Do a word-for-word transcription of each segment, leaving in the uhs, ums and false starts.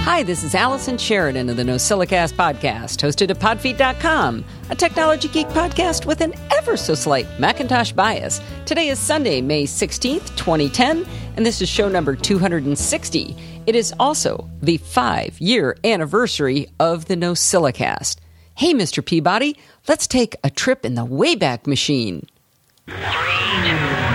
Hi, this is Allison Sheridan of the NosillaCast podcast, hosted at podfeet dot com, a technology geek podcast with an ever-so-slight Macintosh bias. Today is Sunday, May sixteenth, twenty ten, and this is show number two hundred sixty. It is also the five-year anniversary of the NosillaCast. Hey, Mister Peabody, let's take a trip in the Wayback Machine. Three, two,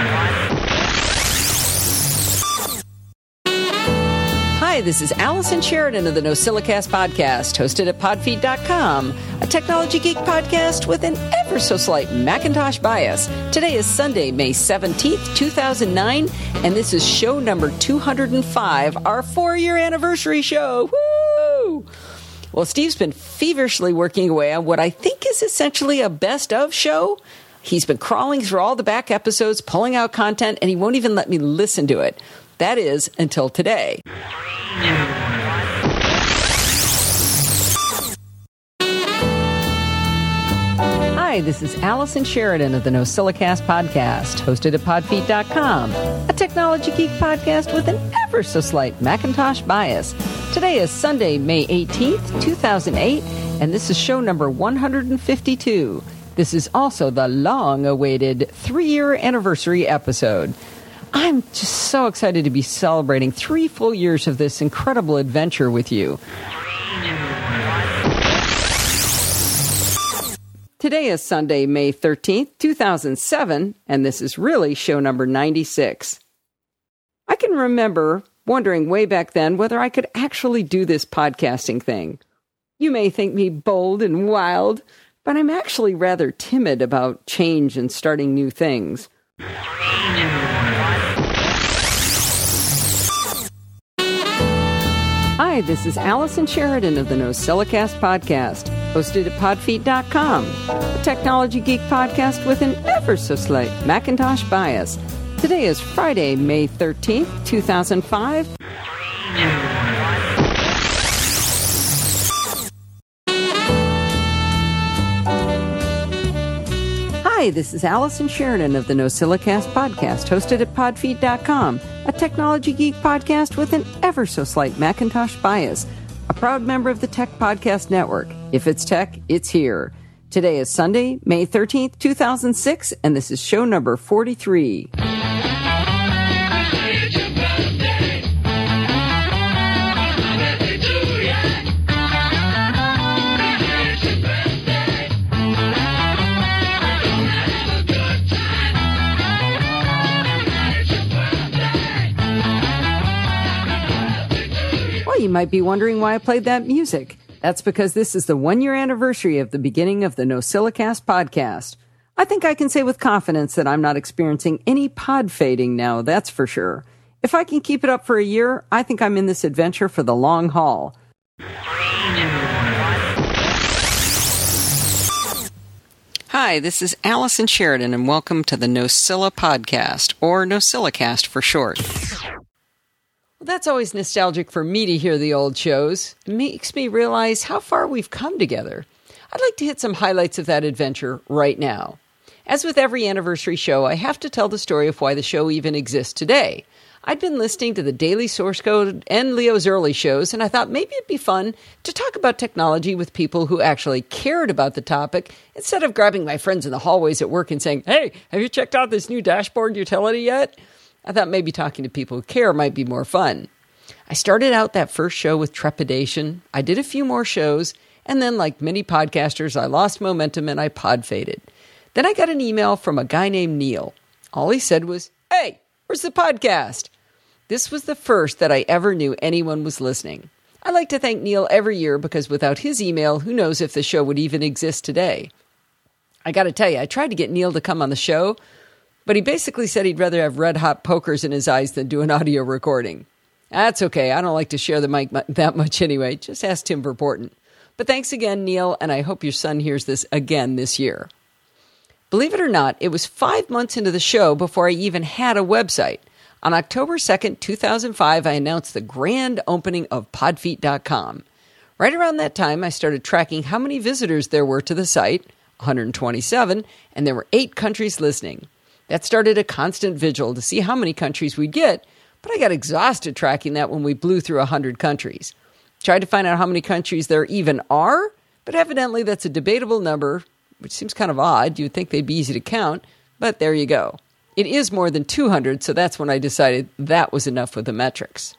Hi, this is Allison Sheridan of the NosillaCast podcast, hosted at podfeet dot com, a technology geek podcast with an ever-so-slight Macintosh bias. Today is Sunday, May seventeenth, two thousand nine, and this is show number two hundred five, our four-year anniversary show. Woo! Well, Steve's been feverishly working away on what I think is essentially a best-of show. He's been crawling through all the back episodes, pulling out content, and he won't even let me listen to it. That is, until today. Hi, this is Allison Sheridan of the NosillaCast podcast, hosted at podfeet dot com, a technology geek podcast with an ever-so-slight Macintosh bias. Today is Sunday, May eighteenth, two thousand eight, and this is show number one hundred fifty-two. This is also the long-awaited three-year anniversary episode. I'm just so excited to be celebrating three full years of this incredible adventure with you. Today is Sunday, May thirteenth, two thousand seven, and this is really show number ninety-six. I can remember wondering way back then whether I could actually do this podcasting thing. You may think me bold and wild, but I'm actually rather timid about change and starting new things. Hi, this is Allison Sheridan of the NosillaCast podcast, hosted at podfeet dot com, a technology geek podcast with an ever-so-slight Macintosh bias. Today is Friday, May thirteenth, two thousand five. Hi, this is Allison Sheridan of the NosillaCast podcast, hosted at podfeet dot com, a technology geek podcast with an ever-so-slight Macintosh bias, a proud member of the Tech Podcast Network. If it's tech, it's here. Today is Sunday, May thirteenth, two thousand six, and this is show number forty-three. You might be wondering why I played that music. That's because this is the one-year anniversary of the beginning of the NosillaCast podcast. I think I can say with confidence that I'm not experiencing any pod fading now, that's for sure. If I can keep it up for a year, I think I'm in this adventure for the long haul. Hi, this is Allison Sheridan, and welcome to the Nosilla podcast, or NosillaCast for short. That's always nostalgic for me to hear the old shows. It makes me realize how far we've come together. I'd like to hit some highlights of that adventure right now. As with every anniversary show, I have to tell the story of why the show even exists today. I'd been listening to the Daily Source Code and Leo's early shows, and I thought maybe it'd be fun to talk about technology with people who actually cared about the topic, instead of grabbing my friends in the hallways at work and saying, "Hey, have you checked out this new dashboard utility yet?" I thought maybe talking to people who care might be more fun. I started out that first show with trepidation. I did a few more shows, and then, like many podcasters, I lost momentum and I pod faded. Then I got an email from a guy named Neil. All he said was, "Hey, where's the podcast?" This was the first that I ever knew anyone was listening. I like to thank Neil every year because without his email, who knows if the show would even exist today. I got to tell you, I tried to get Neil to come on the show, but he basically said he'd rather have red-hot pokers in his eyes than do an audio recording. That's okay. I don't like to share the mic that much anyway. Just ask Tim Verporten. But thanks again, Neil, and I hope your son hears this again this year. Believe it or not, it was five months into the show before I even had a website. On October second, two thousand five, I announced the grand opening of podfeet dot com. Right around that time, I started tracking how many visitors there were to the site, one hundred twenty-seven, and there were eight countries listening. That started a constant vigil to see how many countries we'd get, but I got exhausted tracking that when we blew through one hundred countries. Tried to find out how many countries there even are, but evidently that's a debatable number, which seems kind of odd. You'd think they'd be easy to count, but there you go. It is more than two hundred, so that's when I decided that was enough with the metrics.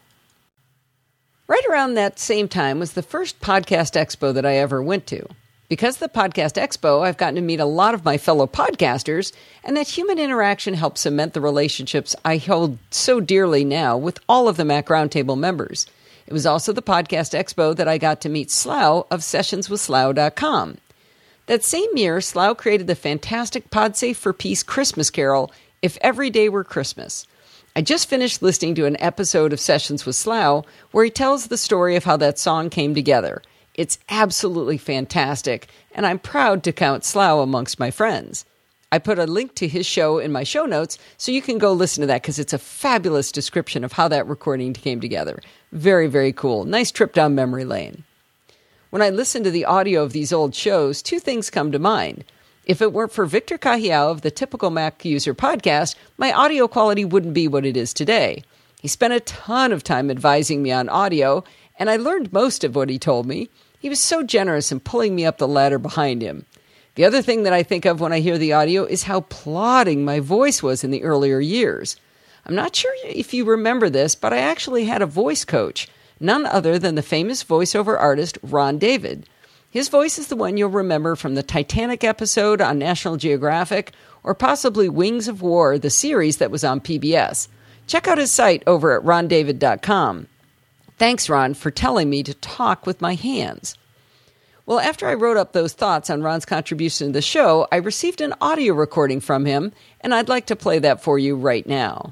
Right around that same time was the first Podcast Expo that I ever went to. Because of the Podcast Expo, I've gotten to meet a lot of my fellow podcasters, and that human interaction helps cement the relationships I hold so dearly now with all of the Mac Roundtable members. It was also the Podcast Expo that I got to meet Slough of sessions with slough dot com. That same year, Slough created the fantastic PodSafe for Peace Christmas carol, If Every Day Were Christmas. I just finished listening to an episode of Sessions with Slough where he tells the story of how that song came together. It's absolutely fantastic, and I'm proud to count Slough amongst my friends. I put a link to his show in my show notes so you can go listen to that because it's a fabulous description of how that recording came together. Very, very cool. Nice trip down memory lane. When I listen to the audio of these old shows, two things come to mind. If it weren't for Victor Cajiao of the Typical Mac User podcast, my audio quality wouldn't be what it is today. He spent a ton of time advising me on audio, and I learned most of what he told me. He was so generous in pulling me up the ladder behind him. The other thing that I think of when I hear the audio is how plodding my voice was in the earlier years. I'm not sure if you remember this, but I actually had a voice coach, none other than the famous voiceover artist Ron David. His voice is the one you'll remember from the Titanic episode on National Geographic, or possibly Wings of War, the series that was on P B S. Check out his site over at ron david dot com. Thanks, Ron, for telling me to talk with my hands. Well, after I wrote up those thoughts on Ron's contribution to the show, I received an audio recording from him, and I'd like to play that for you right now.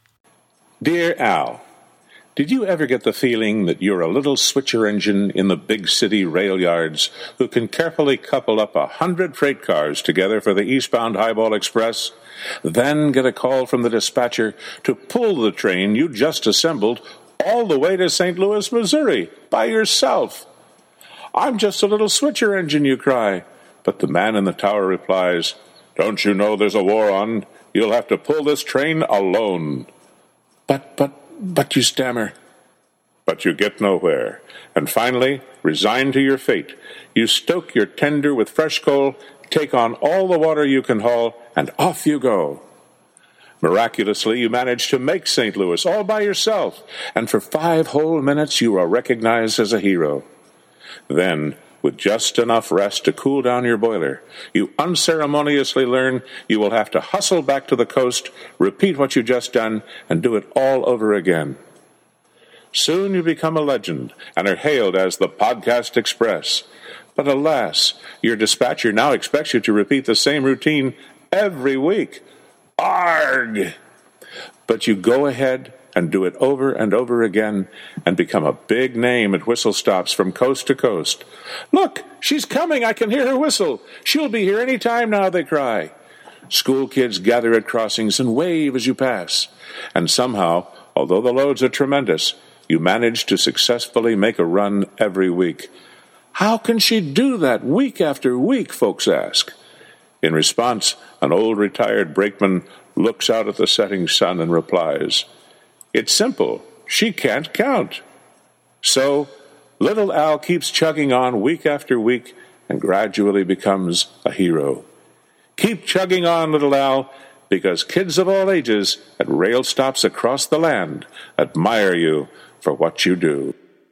Dear Al, did you ever get the feeling that you're a little switcher engine in the big city rail yards who can carefully couple up a hundred freight cars together for the eastbound Highball Express, then get a call from the dispatcher to pull the train you just assembled all the way to Saint Louis, Missouri, by yourself? I'm just a little switcher engine, you cry. But the man in the tower replies, don't you know there's a war on? You'll have to pull this train alone. But, but, but you stammer. But you get nowhere. And finally, resigned to your fate, you stoke your tender with fresh coal, take on all the water you can haul, and off you go. Miraculously, you manage to make Saint Louis all by yourself, and for five whole minutes you are recognized as a hero. Then, with just enough rest to cool down your boiler, you unceremoniously learn you will have to hustle back to the coast, repeat what you just done, and do it all over again. Soon you become a legend and are hailed as the Podcast Express. But alas, your dispatcher now expects you to repeat the same routine every week. Arg! But you go ahead and do it over and over again and become a big name at whistle stops from coast to coast. Look, she's coming, I can hear her whistle. She'll be here any time now, they cry. School kids gather at crossings and wave as you pass. And somehow, although the loads are tremendous, you manage to successfully make a run every week. How can she do that week after week, folks ask. In response, an old retired brakeman looks out at the setting sun and replies, it's simple. She can't count. So, little Al keeps chugging on week after week and gradually becomes a hero. Keep chugging on, little Al, because kids of all ages at rail stops across the land admire you for what you do.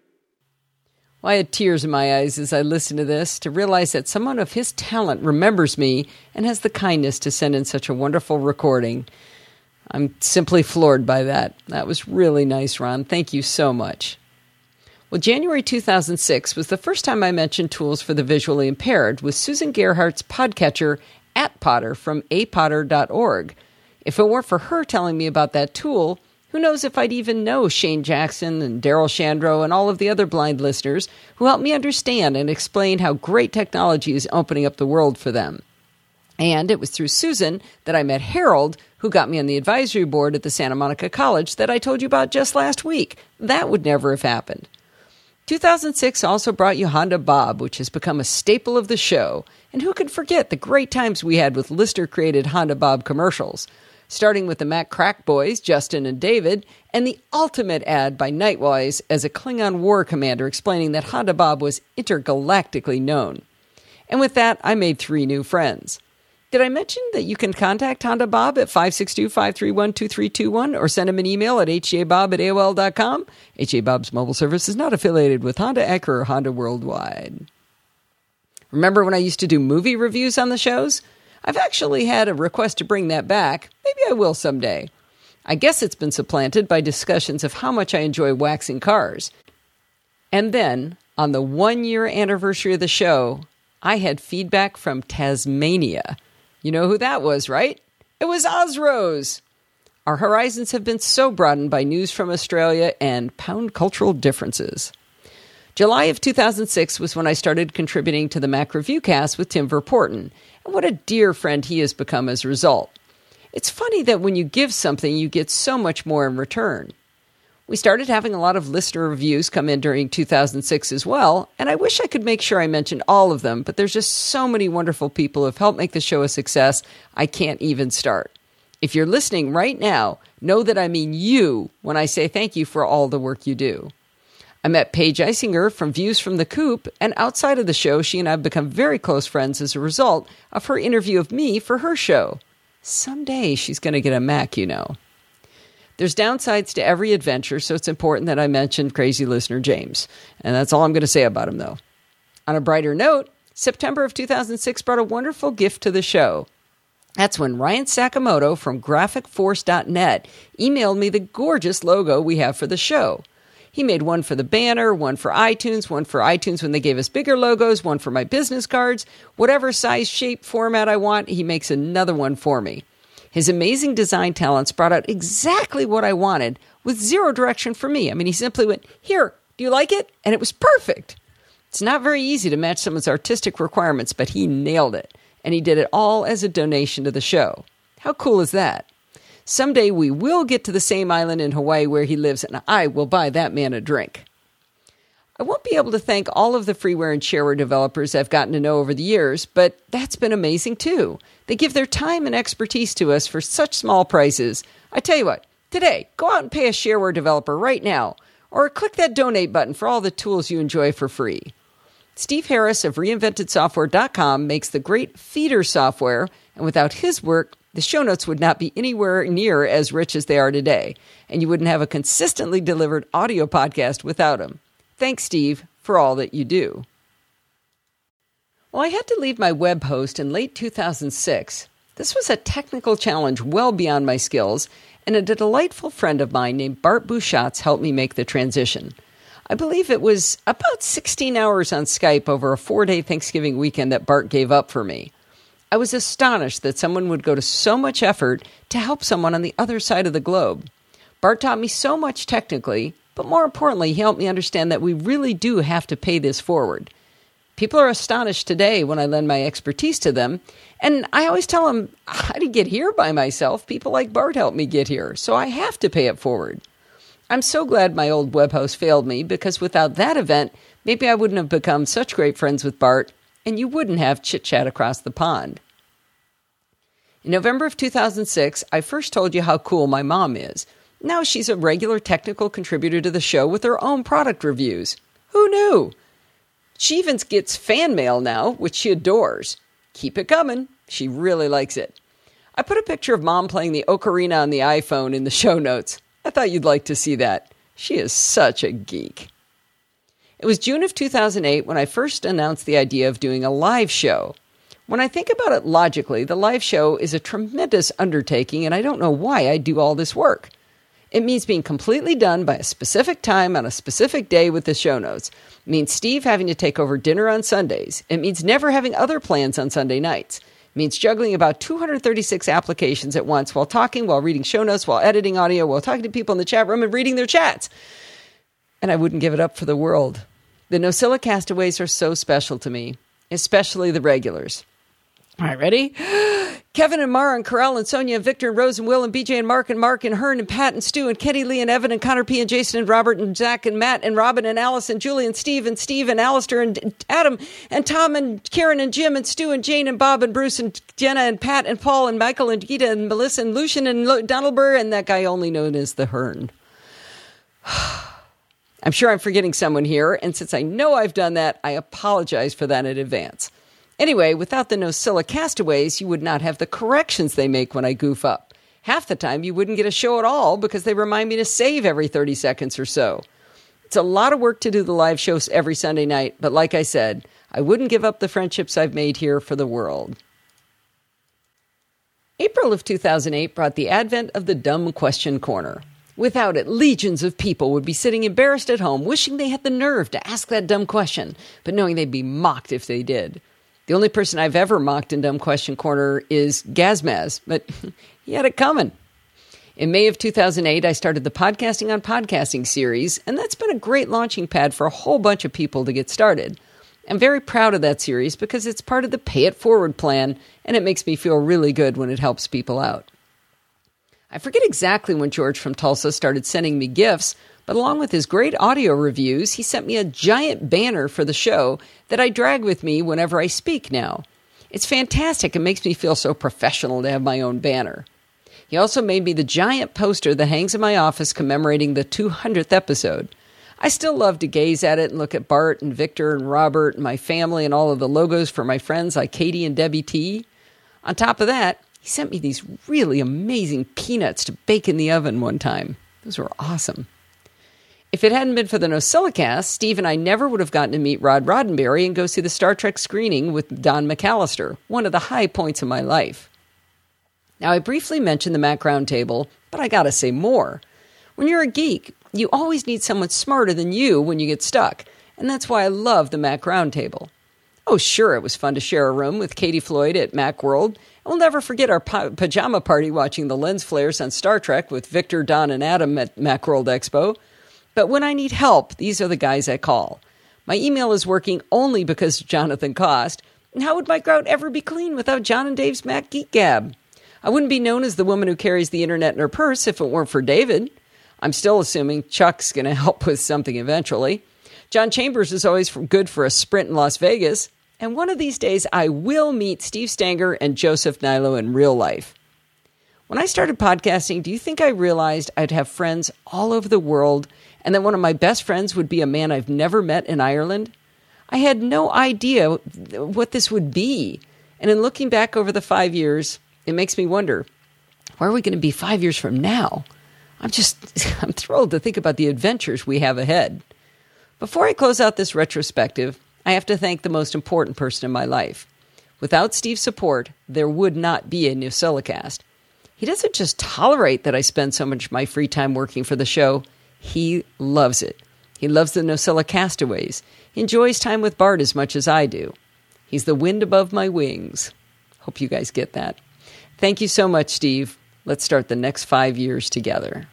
Well, I had tears in my eyes as I listened to this to realize that someone of his talent remembers me and has the kindness to send in such a wonderful recording. I'm simply floored by that. That was really nice, Ron. Thank you so much. Well, January two thousand six was the first time I mentioned tools for the visually impaired with Susan Gerhardt's podcatcher, at Potter, from a potter dot org. If it weren't for her telling me about that tool, who knows if I'd even know Shane Jackson and Daryl Shandro and all of the other blind listeners who helped me understand and explain how great technology is opening up the world for them. And it was through Susan that I met Harold, who got me on the advisory board at the Santa Monica College that I told you about just last week. That would never have happened. two thousand six also brought you Honda Bob, which has become a staple of the show. And who could forget the great times we had with Lister-created Honda Bob commercials? starting with the Mac Crack Boys, Justin and David, and the ultimate ad by Nightwise as a Klingon war commander explaining that Honda Bob was intergalactically known. And with that, I made three new friends. Did I mention that you can contact Honda Bob at five six two, five three one, two three two one or send him an email at h j bob at a o l dot com? H J Bob's mobile service is not affiliated with Honda, Acura, or Honda Worldwide. Remember when I used to do movie reviews on the shows? I've actually had a request to bring that back. Maybe I will someday. I guess it's been supplanted by discussions of how much I enjoy waxing cars. And then, on the one-year anniversary of the show, I had feedback from Tasmania. You know who that was, right? It was Ozrose. Our horizons have been so broadened by news from Australia and pound cultural differences. July of two thousand six was when I started contributing to the Mac Review Cast with Tim Verpoorten, and what a dear friend he has become as a result. It's funny that when you give something, you get so much more in return. We started having a lot of listener reviews come in during two thousand six as well, and I wish I could make sure I mentioned all of them, but there's just so many wonderful people who have helped make the show a success, I can't even start. If you're listening right now, know that I mean you when I say thank you for all the work you do. I met Paige Eisinger from Views from the Coop, and outside of the show, she and I have become very close friends as a result of her interview of me for her show. Someday she's going to get a Mac, you know. There's downsides to every adventure, so it's important that I mention crazy listener James. And that's all I'm going to say about him, though. On a brighter note, September of two thousand six brought a wonderful gift to the show. That's when Ryan Sakamoto from graphic force dot net emailed me the gorgeous logo we have for the show. He made one for the banner, one for iTunes, one for iTunes when they gave us bigger logos, one for my business cards. Whatever size, shape, format I want, he makes another one for me. His amazing design talents brought out exactly what I wanted with zero direction for me. I mean, he simply went, "Here, do you like it?" And it was perfect. It's not very easy to match someone's artistic requirements, but he nailed it. And he did it all as a donation to the show. How cool is that? Someday we will get to the same island in Hawaii where he lives, and I will buy that man a drink. I won't be able to thank all of the freeware and shareware developers I've gotten to know over the years, but that's been amazing too. They give their time and expertise to us for such small prices. I tell you what, today, go out and pay a shareware developer right now, or click that donate button for all the tools you enjoy for free. Steve Harris of reinvented software dot com makes the great feeder software, and without his work, the show notes would not be anywhere near as rich as they are today, and you wouldn't have a consistently delivered audio podcast without him. Thanks, Steve, for all that you do. Well, I had to leave my web host in late two thousand six. This was a technical challenge well beyond my skills, and a delightful friend of mine named Bart Buchatz helped me make the transition. I believe it was about sixteen hours on Skype over a four-day Thanksgiving weekend that Bart gave up for me. I was astonished that someone would go to so much effort to help someone on the other side of the globe. Bart taught me so much technically, but more importantly, he helped me understand that we really do have to pay this forward. People are astonished today when I lend my expertise to them, and I always tell them, I didn't get here by myself. People like Bart helped me get here, so I have to pay it forward. I'm so glad my old web host failed me, because without that event, maybe I wouldn't have become such great friends with Bart, and you wouldn't have chit-chat across the pond. In November of two thousand six, I first told you how cool my mom is. Now she's a regular technical contributor to the show with her own product reviews. Who knew? She even gets fan mail now, which she adores. Keep it coming. She really likes it. I put a picture of Mom playing the ocarina on the iPhone in the show notes. I thought you'd like to see that. She is such a geek. It was June of two thousand eight when I first announced the idea of doing a live show. When I think about it logically, the live show is a tremendous undertaking, and I don't know why I do all this work. It means being completely done by a specific time on a specific day with the show notes. It means Steve having to take over dinner on Sundays. It means never having other plans on Sunday nights. It means juggling about two hundred thirty-six applications at once while talking, while reading show notes, while editing audio, while talking to people in the chat room and reading their chats. And I wouldn't give it up for the world. The NoSilla castaways are so special to me, especially the regulars. All right, ready? Kevin and Mara and Carell and Sonia and Victor and Rose and Will and B J and Mark and Mark and Hearn and Pat and Stu and Kenny, Lee and Evan and Connor P and Jason and Robert and Zach and Matt and Robin and Alice and Julie and Steve and Steve and Alistair and Adam and Tom and Karen and Jim and Stu and Jane and Bob and Bruce and Jenna and Pat and Paul and Michael and Gita and Melissa and Lucian and Lo- Donald Burr and that guy only known as the Hearn. I'm sure I'm forgetting someone here, and since I know I've done that, I apologize for that in advance. Anyway, without the Nosilla castaways, you would not have the corrections they make when I goof up. Half the time, you wouldn't get a show at all because they remind me to save every thirty seconds or so. It's a lot of work to do the live shows every Sunday night, but like I said, I wouldn't give up the friendships I've made here for the world. April of two thousand eight brought the advent of the Dumb Question Corner. Without it, legions of people would be sitting embarrassed at home, wishing they had the nerve to ask that dumb question, but knowing they'd be mocked if they did. The only person I've ever mocked in Dumb Question Corner is Gazmaz, but he had it coming. In May of two thousand eight, I started the Podcasting on Podcasting series, and that's been a great launching pad for a whole bunch of people to get started. I'm very proud of that series because it's part of the Pay It Forward plan, and it makes me feel really good when it helps people out. I forget exactly when George from Tulsa started sending me gifts, but along with his great audio reviews, he sent me a giant banner for the show that I drag with me whenever I speak now. It's fantastic. It makes me feel so professional to have my own banner. He also made me the giant poster that hangs in my office commemorating the two hundredth episode. I still love to gaze at it and look at Bart and Victor and Robert and my family and all of the logos for my friends like Katie and Debbie T. On top of that, he sent me these really amazing peanuts to bake in the oven one time. Those were awesome. If it hadn't been for the NosillaCast, Steve and I never would have gotten to meet Rod Roddenberry and go see the Star Trek screening with Don McAllister, one of the high points of my life. Now, I briefly mentioned the Mac Roundtable, but I gotta say more. When you're a geek, you always need someone smarter than you when you get stuck, and that's why I love the Mac Roundtable. Oh, sure, it was fun to share a room with Katie Floyd at Macworld, and we'll never forget our pa- pajama party watching the lens flares on Star Trek with Victor, Don, and Adam at Macworld Expo. But when I need help, these are the guys I call. My email is working only because of Jonathan Cost, and how would my grout ever be clean without John and Dave's Mac Geek Gab? I wouldn't be known as the woman who carries the internet in her purse if it weren't for David. I'm still assuming Chuck's going to help with something eventually. John Chambers is always good for a sprint in Las Vegas. And one of these days, I will meet Steve Stanger and Joseph Nilo in real life. When I started podcasting, do you think I realized I'd have friends all over the world and that one of my best friends would be a man I've never met in Ireland? I had no idea what this would be. And in looking back over the five years, it makes me wonder, where are we going to be five years from now? I'm just, I'm thrilled to think about the adventures we have ahead. Before I close out this retrospective, I have to thank the most important person in my life. Without Steve's support, there would not be a NosillaCast. He doesn't just tolerate that I spend so much of my free time working for the show. He loves it. He loves the Nosilla Castaways. He enjoys time with Bart as much as I do. He's the wind above my wings. Hope you guys get that. Thank you so much, Steve. Let's start the next five years together.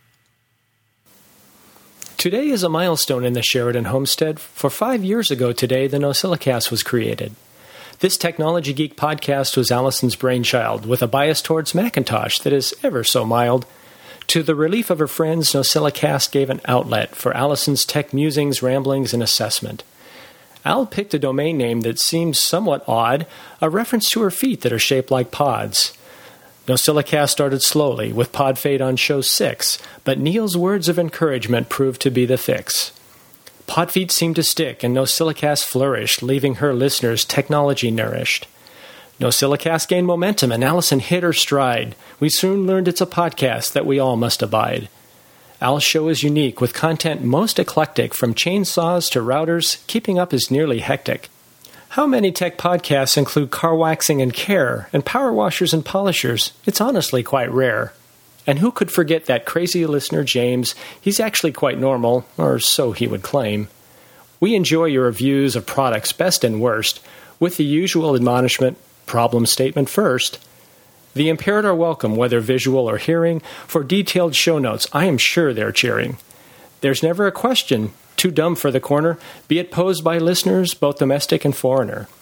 Today is a milestone in the Sheridan homestead. For five years ago today, the NosillaCast was created. This Technology Geek podcast was Allison's brainchild, with a bias towards Macintosh that is ever so mild. To the relief of her friends, NosillaCast gave an outlet for Allison's tech musings, ramblings, and assessment. Al picked a domain name that seems somewhat odd, a reference to her feet that are shaped like pods. NosillaCast started slowly, with Podfade on show six, but Neil's words of encouragement proved to be the fix. Podfeet seemed to stick, and NosillaCast flourished, leaving her listeners technology-nourished. NosillaCast gained momentum, and Allison hit her stride. We soon learned it's a podcast that we all must abide. Al's show is unique, with content most eclectic, from chainsaws to routers. Keeping up is nearly hectic. How many tech podcasts include car waxing and care, and power washers and polishers? It's honestly quite rare. And who could forget that crazy listener James? He's actually quite normal, or so he would claim. We enjoy your reviews of products best and worst, with the usual admonishment, problem statement first. The impaired are welcome, whether visual or hearing. For detailed show notes, I am sure they're cheering. There's never a question too dumb for the corner, be it posed by listeners, both domestic and foreigner.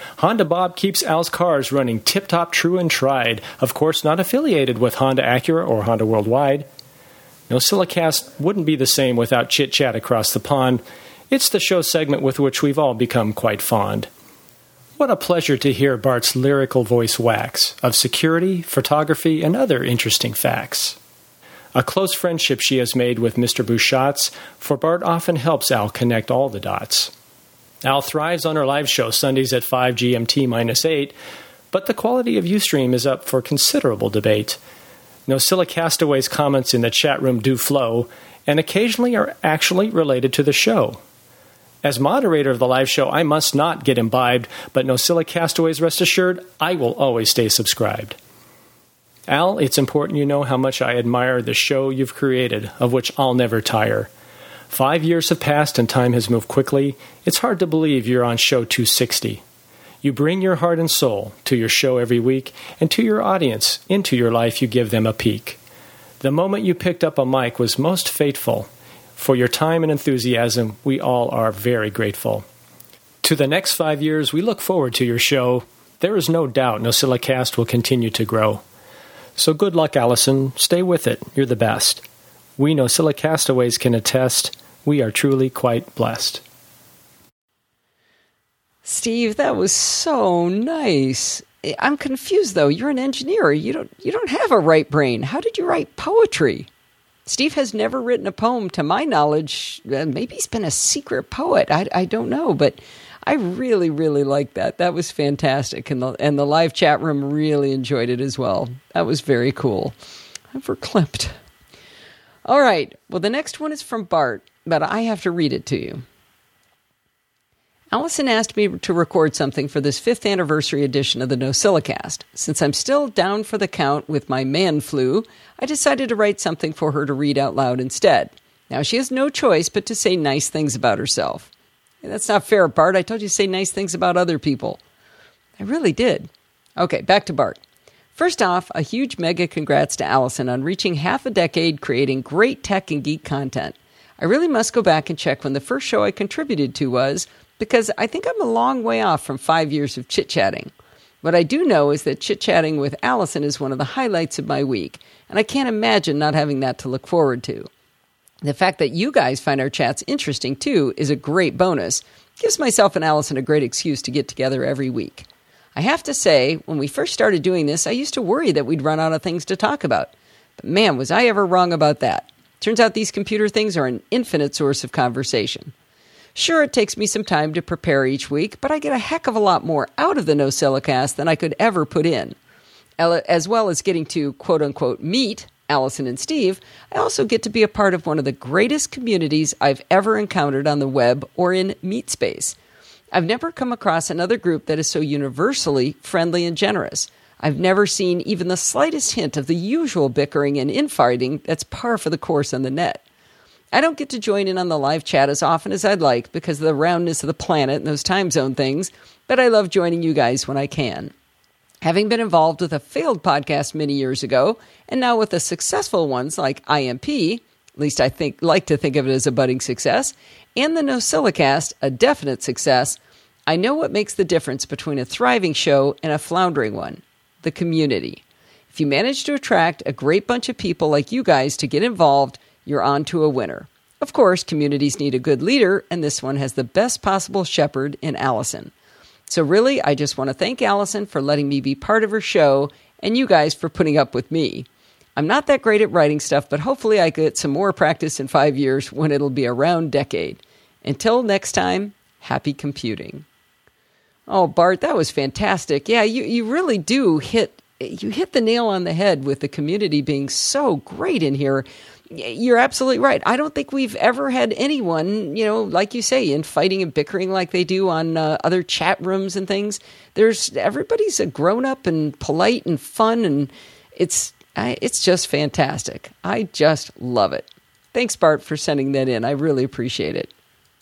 Honda Bob keeps Al's cars running tip-top true and tried, of course not affiliated with Honda Acura or Honda Worldwide. NosillaCast wouldn't be the same without chit-chat across the pond. It's the show segment with which we've all become quite fond. What a pleasure to hear Bart's lyrical voice wax of security, photography, and other interesting facts. A close friendship she has made with Mister Bouchatz, for Bart often helps Al connect all the dots. Al thrives on our live show Sundays at five G M T minus eight, but the quality of Ustream is up for considerable debate. NosillaCastaway's comments in the chat room do flow, and occasionally are actually related to the show. As moderator of the live show, I must not get imbibed, but NosillaCastaways, rest assured, I will always stay subscribed. Al, it's important you know how much I admire the show you've created, of which I'll never tire. Five years have passed and time has moved quickly. It's hard to believe you're on show two sixty. You bring your heart and soul to your show every week, and to your audience, into your life you give them a peek. The moment you picked up a mic was most fateful. For your time and enthusiasm, we all are very grateful. To the next five years, we look forward to your show. There is no doubt NosillaCast will continue to grow. So good luck, Allison. Stay with it. You're the best. We NosillaCastaways can attest we are truly quite blessed. Steve, that was so nice. I'm confused, though. You're an engineer. You don't you don't have a right brain. How did you write poetry? Steve has never written a poem, to my knowledge. Maybe he's been a secret poet. I, I don't know, but I really, really liked that. That was fantastic, and the, and the live chat room really enjoyed it as well. That was very cool. I'm verklempt. All right, well, the next one is from Bart, but I have to read it to you. Allison asked me to record something for this fifth anniversary edition of the NosillaCast. Since I'm still down for the count with my man flu, I decided to write something for her to read out loud instead. Now, she has no choice but to say nice things about herself. Hey, that's not fair, Bart. I told you to say nice things about other people. I really did. Okay, back to Bart. First off, a huge mega congrats to Allison on reaching half a decade creating great tech and geek content. I really must go back and check when the first show I contributed to was, because I think I'm a long way off from five years of chit-chatting. What I do know is that chit-chatting with Allison is one of the highlights of my week, and I can't imagine not having that to look forward to. The fact that you guys find our chats interesting, too, is a great bonus. Gives myself and Allison a great excuse to get together every week. I have to say, when we first started doing this, I used to worry that we'd run out of things to talk about. But man, was I ever wrong about that. Turns out these computer things are an infinite source of conversation. Sure, it takes me some time to prepare each week, but I get a heck of a lot more out of the NosillaCast than I could ever put in. As well as getting to, quote-unquote, meet Allison and Steve, I also get to be a part of one of the greatest communities I've ever encountered on the web or in MeetSpace. I've never come across another group that is so universally friendly and generous. I've never seen even the slightest hint of the usual bickering and infighting that's par for the course on the net. I don't get to join in on the live chat as often as I'd like because of the roundness of the planet and those time zone things, but I love joining you guys when I can. Having been involved with a failed podcast many years ago, and now with the successful ones like I M P, at least I think like to think of it as a budding success, and the NosillaCast, a definite success, I know what makes the difference between a thriving show and a floundering one: the community. If you manage to attract a great bunch of people like you guys to get involved, you're on to a winner. Of course, communities need a good leader, and this one has the best possible shepherd in Allison. So really, I just want to thank Allison for letting me be part of her show, and you guys for putting up with me. I'm not that great at writing stuff, but hopefully I get some more practice in five years when it'll be a round decade. Until next time, happy computing. Oh, Bart, that was fantastic. Yeah, you, you really do hit, you hit the nail on the head with the community being so great in here. You're absolutely right. I don't think we've ever had anyone, you know, like you say, in fighting and bickering like they do on uh, other chat rooms and things. There's everybody's a grown up and polite and fun, and it's I, it's just fantastic. I just love it. Thanks, Bart, for sending that in. I really appreciate it.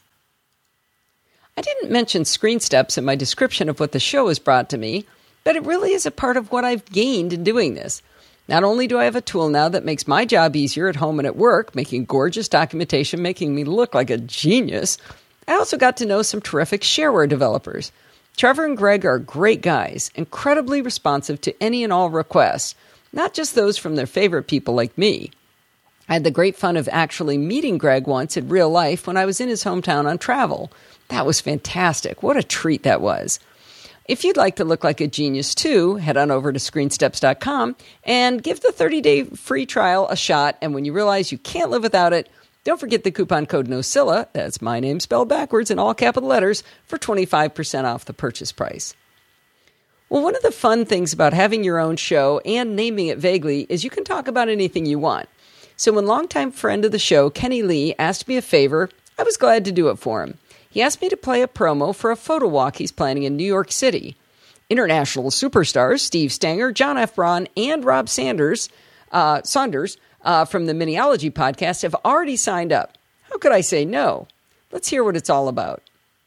I didn't mention screen steps in my description of what the show has brought to me, but it really is a part of what I've gained in doing this. Not only do I have a tool now that makes my job easier at home and at work, making gorgeous documentation, making me look like a genius, I also got to know some terrific shareware developers. Trevor and Greg are great guys, incredibly responsive to any and all requests, not just those from their favorite people like me. I had the great fun of actually meeting Greg once in real life when I was in his hometown on travel. That was fantastic. What a treat that was. If you'd like to look like a genius too, head on over to screen steps dot com and give the thirty-day free trial a shot. And when you realize you can't live without it, don't forget the coupon code NOSCILA, that's my name spelled backwards in all capital letters, for twenty-five percent off the purchase price. Well, one of the fun things about having your own show and naming it vaguely is you can talk about anything you want. So when longtime friend of the show, Kenny Lee, asked me a favor, I was glad to do it for him. He asked me to play a promo for a photo walk he's planning in New York City. International superstars Steve Stanger, John F. Braun, and Rob Sanders, uh, Saunders uh, from the Miniology podcast have already signed up. How could I say no? Let's hear what it's all about.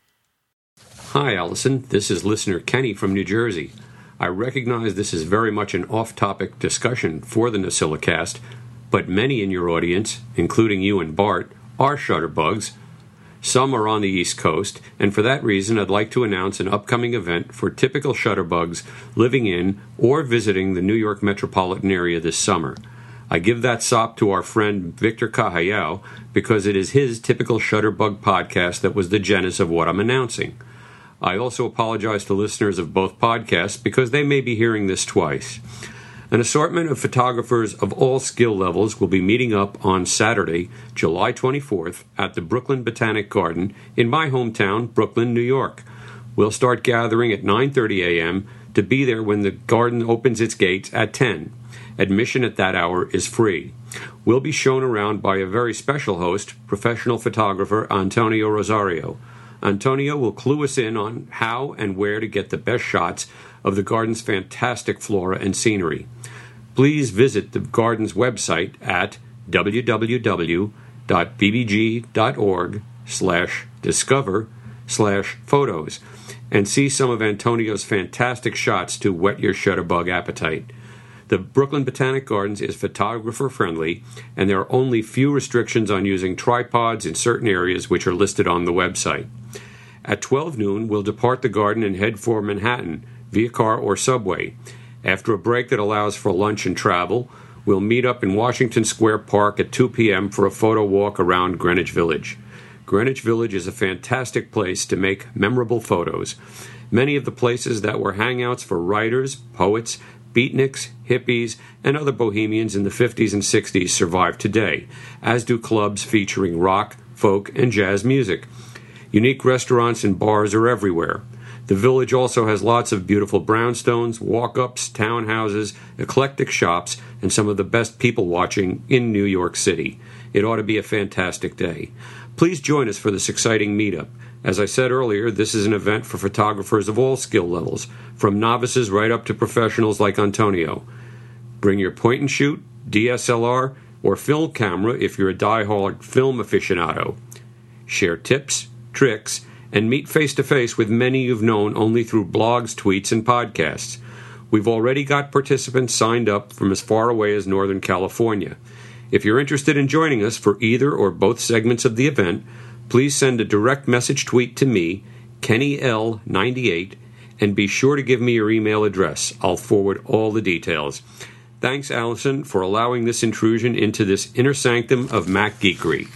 Hi, Allison. This is listener Kenny from New Jersey. I recognize this is very much an off-topic discussion for the NosillaCast, but many in your audience, including you and Bart, are shutterbugs. Some are on the East Coast, and for that reason I'd like to announce an upcoming event for typical shutterbugs living in or visiting the New York metropolitan area this summer. I give that sop to our friend Victor Cahayao because it is his typical shutterbug podcast that was the genesis of what I'm announcing. I also apologize to listeners of both podcasts because they may be hearing this twice. An assortment of photographers of all skill levels will be meeting up on Saturday, July twenty-fourth, at the Brooklyn Botanic Garden in my hometown, Brooklyn, New York. We'll start gathering at nine thirty a.m. to be there when the garden opens its gates at ten. Admission at that hour is free. We'll be shown around by a very special host, professional photographer Antonio Rosario. Antonio will clue us in on how and where to get the best shots of the garden's fantastic flora and scenery. Please visit the garden's website at w w w dot b b g dot org slash discover slash photos and see some of Antonio's fantastic shots to whet your shutterbug appetite. The Brooklyn Botanic Gardens is photographer-friendly, and there are only few restrictions on using tripods in certain areas which are listed on the website. At twelve noon, we'll depart the garden and head for Manhattan via car or subway. After a break that allows for lunch and travel, we'll meet up in Washington Square Park at two p.m. for a photo walk around Greenwich Village. Greenwich Village is a fantastic place to make memorable photos. Many of the places that were hangouts for writers, poets, beatniks, hippies, and other bohemians in the fifties and sixties survive today, as do clubs featuring rock, folk, and jazz music. Unique restaurants and bars are everywhere. The village also has lots of beautiful brownstones, walk-ups, townhouses, eclectic shops, and some of the best people watching in New York City. It ought to be a fantastic day. Please join us for this exciting meetup. As I said earlier, this is an event for photographers of all skill levels, from novices right up to professionals like Antonio. Bring your point-and-shoot, D S L R, or film camera if you're a die-hard film aficionado. Share tips, tricks, and meet face-to-face with many you've known only through blogs, tweets, and podcasts. We've already got participants signed up from as far away as Northern California. If you're interested in joining us for either or both segments of the event, please send a direct message tweet to me, Kenny L ninety-eight, and be sure to give me your email address. I'll forward all the details. Thanks, Allison, for allowing this intrusion into this inner sanctum of Mac geekery.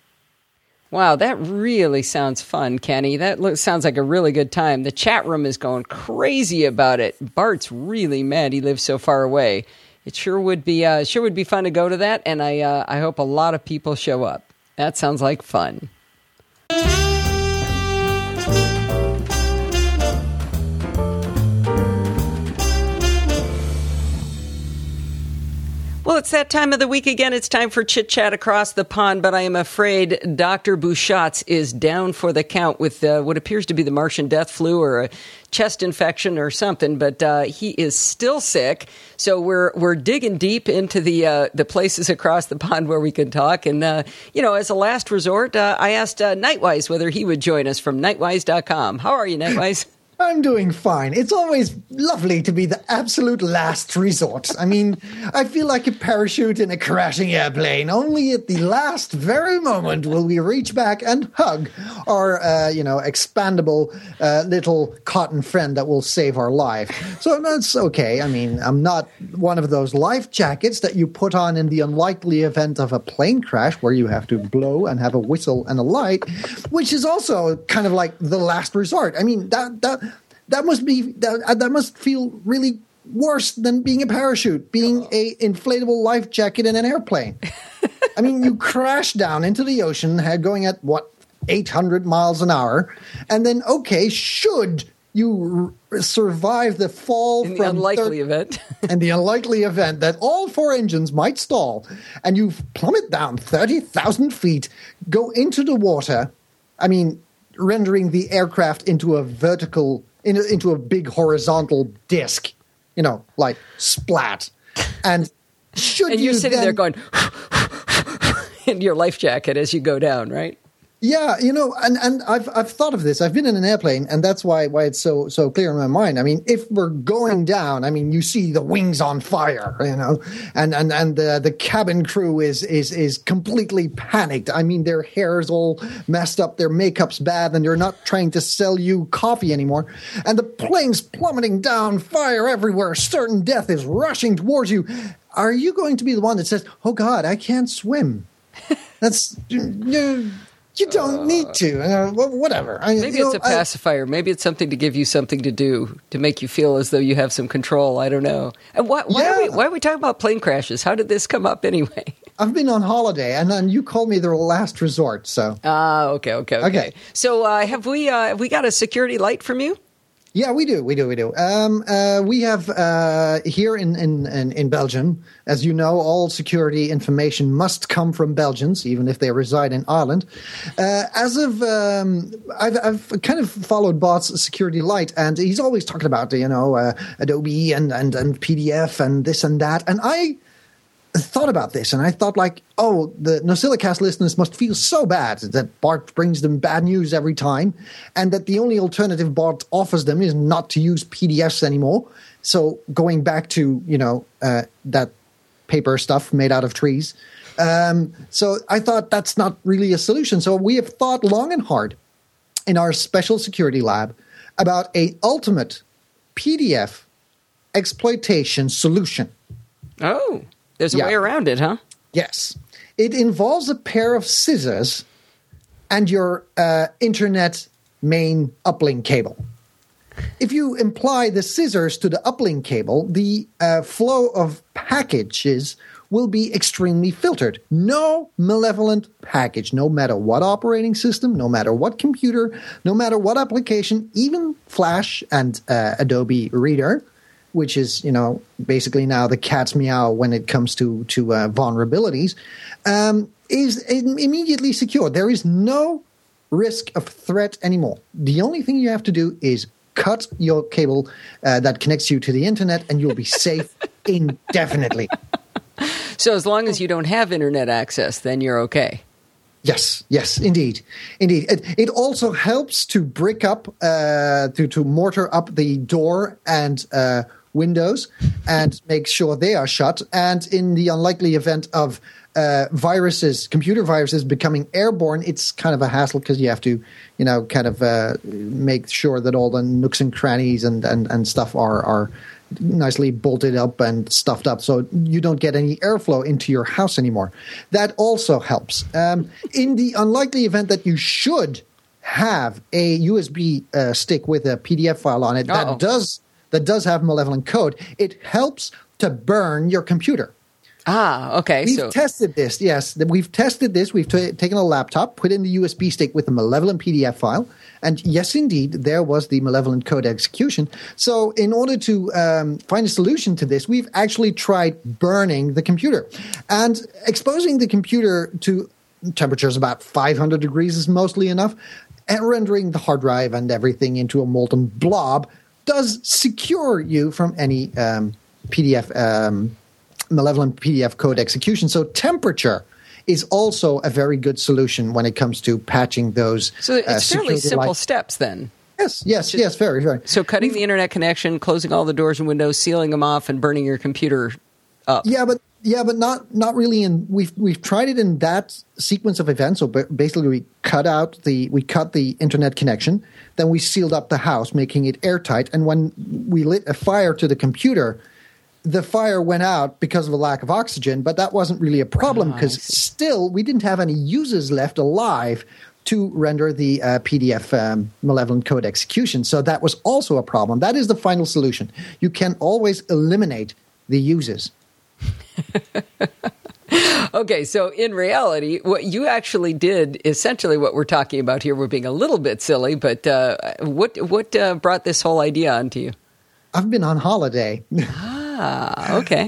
Wow, that really sounds fun, Kenny. That lo- sounds like a really good time. The chat room is going crazy about it. Bart's really mad he lives so far away. It sure would be uh, sure would be fun to go to that, and I uh, I hope a lot of people show up. That sounds like fun. Well, it's that time of the week again. It's time for Chit Chat Across the Pond, but I am afraid Doctor Bouchatz is down for the count with uh, what appears to be the Martian death flu or a chest infection or something, but uh, he is still sick. So we're we're digging deep into the uh, the places across the pond where we can talk. And, uh, you know, as a last resort, uh, I asked uh, Nightwise whether he would join us from Nightwise dot com. How are you, Nightwise? I'm doing fine. It's always lovely to be the absolute last resort. I mean, I feel like a parachute in a crashing airplane. Only at the last very moment will we reach back and hug our, uh, you know, expandable uh, little cotton friend that will save our life. So that's okay. I mean, I'm not one of those life jackets that you put on in the unlikely event of a plane crash where you have to blow and have a whistle and a light, which is also kind of like the last resort. I mean, that that that must be that, that must feel really worse than being a parachute, being a inflatable life jacket in an airplane. I mean, you crash down into the ocean, going at what eight hundred miles an hour, and then okay, should you r- survive the fall in the from unlikely thir- event, and the unlikely event that all four engines might stall, and you plummet down thirty thousand feet, go into the water. I mean, rendering the aircraft into a vertical, in a, into a big horizontal disc, you know, like splat. And should and you you're sitting then, there going in your life jacket as you go down, right? Yeah, you know, and, and I've I've thought of this. I've been in an airplane, and that's why why it's so so clear in my mind. I mean, if we're going down, I mean, you see the wings on fire, you know, and and and the the cabin crew is is is completely panicked. I mean, their hair's all messed up, their makeup's bad, and they're not trying to sell you coffee anymore. And the plane's plummeting down, fire everywhere, certain death is rushing towards you. Are you going to be the one that says, "Oh God, I can't swim"? That's you. You don't need to. Uh, whatever. I, Maybe you it's know, a pacifier. I, Maybe it's something to give you something to do to make you feel as though you have some control. I don't know. And why, why, yeah. are we, why are we talking about plane crashes? How did this come up anyway? I've been on holiday, and then you called me the last resort. So ah, okay, okay, okay. Okay. So uh, have we uh, have we got a security light from you? yeah, we do, we do, we do. Um, uh, we have uh, here in, in, in, in Belgium, as you know, all security information must come from Belgians, even if they reside in Ireland. Uh, as of, um, I've, I've kind of followed Bot's security light, and he's always talking about, you know, uh, Adobe and, and, and P D F and this and that. And I thought about this, and I thought, like, oh, the NosillaCast listeners must feel so bad that Bart brings them bad news every time, and that the only alternative Bart offers them is not to use P D Fs anymore. So going back to, you know, uh, that paper stuff made out of trees. Um, so I thought that's not really a solution. So we have thought long and hard in our special security lab about a ultimate P D F exploitation solution. Oh. There's a Yeah. way around it, huh? Yes. It involves a pair of scissors and your uh, internet main uplink cable. If you apply the scissors to the uplink cable, the uh, flow of packages will be extremely filtered. No malevolent package, no matter what operating system, no matter what computer, no matter what application, even Flash and uh, Adobe Reader, which is, you know, basically now the cat's meow when it comes to, to uh, vulnerabilities, um, is immediately secure. There is no risk of threat anymore. The only thing you have to do is cut your cable uh, that connects you to the internet, and you'll be safe indefinitely. So as long as you don't have internet access, then you're okay. Yes, yes, indeed, indeed. It, it also helps to brick up, uh, to to mortar up the door and uh, windows, and make sure they are shut. And in the unlikely event of uh, viruses, computer viruses becoming airborne, it's kind of a hassle because you have to, you know, kind of uh, make sure that all the nooks and crannies and and, and stuff are are. nicely bolted up and stuffed up so you don't get any airflow into your house anymore. That also helps. Um, in the unlikely event that you should have a U S B uh, stick with a P D F file on it Uh-oh. that does that does have malevolent code, it helps to burn your computer. Ah, okay. We've so tested this, yes. We've tested this. We've t- taken a laptop, put in the U S B stick with a malevolent P D F file, and yes, indeed, there was the malevolent code execution. So in order to um, find a solution to this, we've actually tried burning the computer. And exposing the computer to temperatures about five hundred degrees is mostly enough, and rendering the hard drive and everything into a molten blob does secure you from any um, P D F um malevolent P D F code execution. So temperature is also a very good solution when it comes to patching those. So it's uh, fairly security simple light- steps then. Yes, yes, Just, yes, very, very. So cutting the internet connection, closing all the doors and windows, sealing them off, and burning your computer up. Yeah, but yeah, but not not really. In we've we've tried it in that sequence of events. So basically, we cut out the we cut the internet connection, then we sealed up the house, making it airtight. And when we lit a fire to the computer, the fire went out because of a lack of oxygen. But that wasn't really a problem because oh, still we didn't have any users left alive to render the uh, P D F um, malevolent code execution. So that was also a problem. That is the final solution. You can always eliminate the users. Okay, so in reality, what you actually did, essentially what we're talking about here, we're being a little bit silly, but uh, what what uh, brought this whole idea onto you? I've been on holiday. Ah, okay.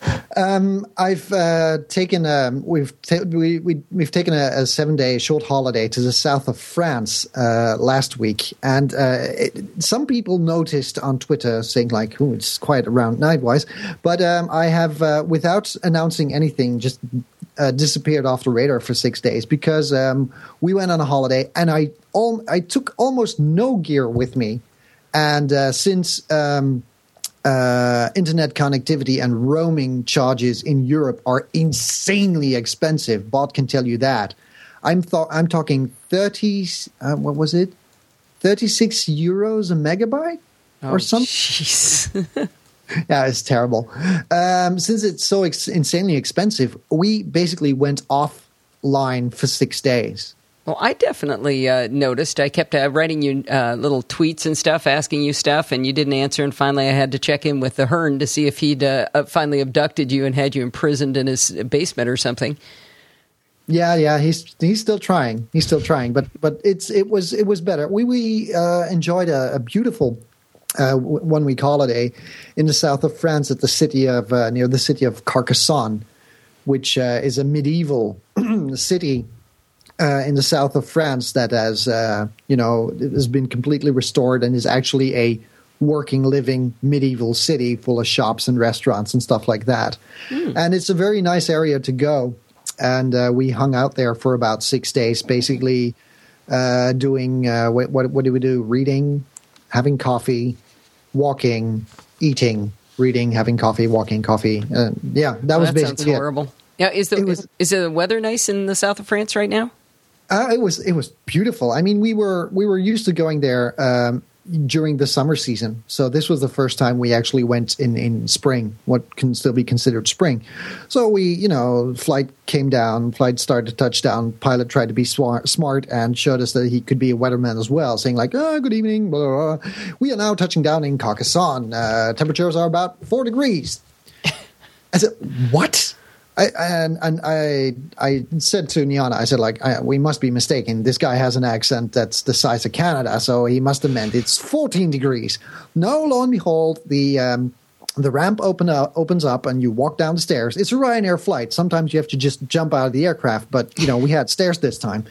Um, I've uh, taken a we've ta- we, we we've taken a, a seven day short holiday to the south of France uh, last week, and uh, it, some people noticed on Twitter saying like, "Oh, it's quite around night-wise," but um, I have, uh, without announcing anything, just uh, disappeared off the radar for six days because um, we went on a holiday, and I all I took almost no gear with me, and uh, since. Um, Uh, internet connectivity and roaming charges in Europe are insanely expensive. Bot can tell you that. I'm th- I'm talking thirty. Uh, what was it? thirty-six euros a megabyte or oh, something. Jeez. Yeah, it's terrible. Um, since it's so ex- insanely expensive, we basically went offline for six days. Well, I definitely uh, noticed. I kept uh, writing you uh, little tweets and stuff, asking you stuff, and you didn't answer. And finally, I had to check in with the Hearn to see if he'd uh, finally abducted you and had you imprisoned in his basement or something. Yeah, yeah, he's he's still trying. He's still trying, but but it's it was it was better. We we uh, enjoyed a, a beautiful uh, one week holiday in the south of France at the city of uh, near the city of Carcassonne, which uh, is a medieval city. Uh, in the south of France that has, uh, you know, has been completely restored and is actually a working, living medieval city full of shops and restaurants and stuff like that. Mm. And it's a very nice area to go. And uh, we hung out there for about six days, basically uh, doing, uh, what, what, what did we do? Reading, having coffee, walking, eating, reading, having coffee, walking, coffee. Uh, yeah, that well, was that basically sounds horrible. It. Yeah, is the was, is, is the weather nice in the south of France right now? Uh, it was it was beautiful. I mean, we were we were used to going there um, during the summer season, so this was the first time we actually went in, in spring, what can still be considered spring. So we, you know, flight came down, flight started to touch down. Pilot tried to be smart, smart and showed us that he could be a weatherman as well, saying like, "Oh, good evening, blah, blah, blah. We are now touching down in Carcassonne. Uh, temperatures are about four degrees." I said, "What?" I, and and I I said to Niana, I said, like, I, we must be mistaken. This guy has an accent that's the size of Canada, so he must have meant it's fourteen degrees. No, lo and behold, the um, the ramp open up, opens up and you walk down the stairs. It's a Ryanair flight. Sometimes you have to just jump out of the aircraft, but, you know, we had stairs this time.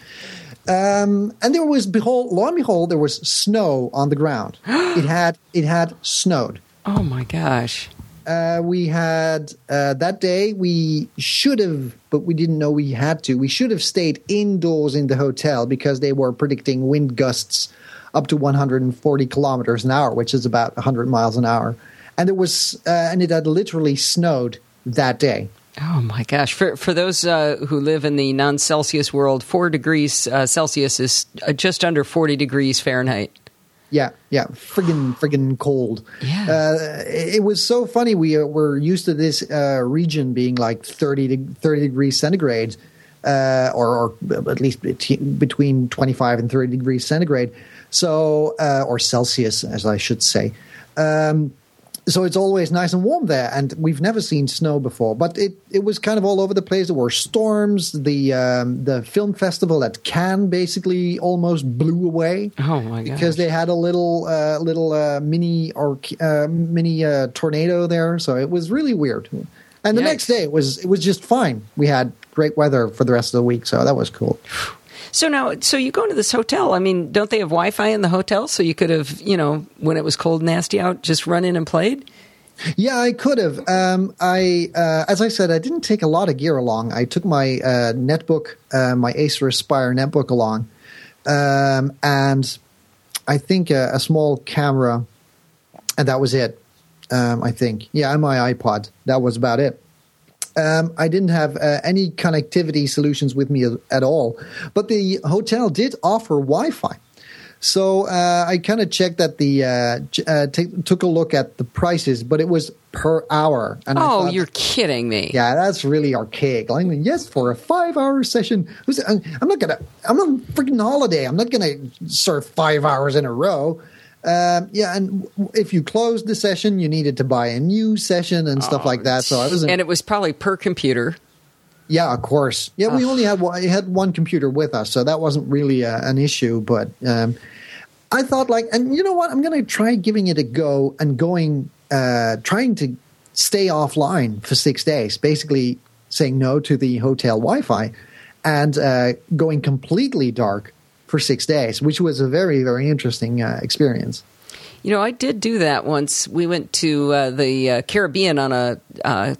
Um, and there was, behold, lo and behold, there was snow on the ground. it had It had snowed. Oh, my gosh. Uh, we had uh, that day we should have, but we didn't know we had to. We should have stayed indoors in the hotel because they were predicting wind gusts up to one hundred forty kilometers an hour, which is about one hundred miles an hour. And it was, uh, and it had literally snowed that day. Oh my gosh! For for those uh, who live in the non-Celsius world, four degrees uh, Celsius is just under forty degrees Fahrenheit. Yeah, yeah, friggin' friggin' cold. Yeah, uh, it, it was so funny. We uh, were used to this uh, region being like thirty, to thirty degrees centigrade, uh, or, or at least between twenty-five and thirty degrees centigrade. So, uh, or Celsius, as I should say. Um, So it's always nice and warm there, and we've never seen snow before. But it, it was kind of all over the place. There were storms. The um, the film festival at Cannes basically almost blew away. Oh my gosh! Because they had a little uh, little uh, mini or uh, mini uh, tornado there, so it was really weird. And the Yikes. next day it was it was just fine. We had great weather for the rest of the week, so that was cool. So now, so you go into this hotel. I mean, don't they have Wi-Fi in the hotel? So you could have, you know, when it was cold and nasty out, just run in and played? Yeah, I could have. Um, I, uh, as I said, I didn't take a lot of gear along. I took my uh, netbook, uh, my Acer Aspire netbook along. Um, and I think a, a small camera, and that was it. Um, I think, yeah, and my iPod. That was about it. Um, I didn't have uh, any connectivity solutions with me at all, but the hotel did offer Wi-Fi. So uh, I kind of checked that the uh, uh, t- took a look at the prices, but it was per hour. And oh, I thought, you're kidding me! Yeah, that's really archaic. I mean, yes, for a five-hour session, I'm not gonna. I'm on a freaking holiday. I'm not gonna surf five hours in a row. Um, yeah, and if you closed the session, you needed to buy a new session and stuff oh, like that. So I was, and it was probably per computer. Yeah, of course. Yeah, we oh. only had one, had one computer with us, so that wasn't really a, an issue. But um, I thought, like, and you know what? I'm going to try giving it a go and going, uh, trying to stay offline for six days. Basically, saying no to the hotel Wi-Fi and uh, going completely dark for six days, which was a very, very interesting uh, experience. You know, I did do that once. We went to uh, the uh, Caribbean on a uh,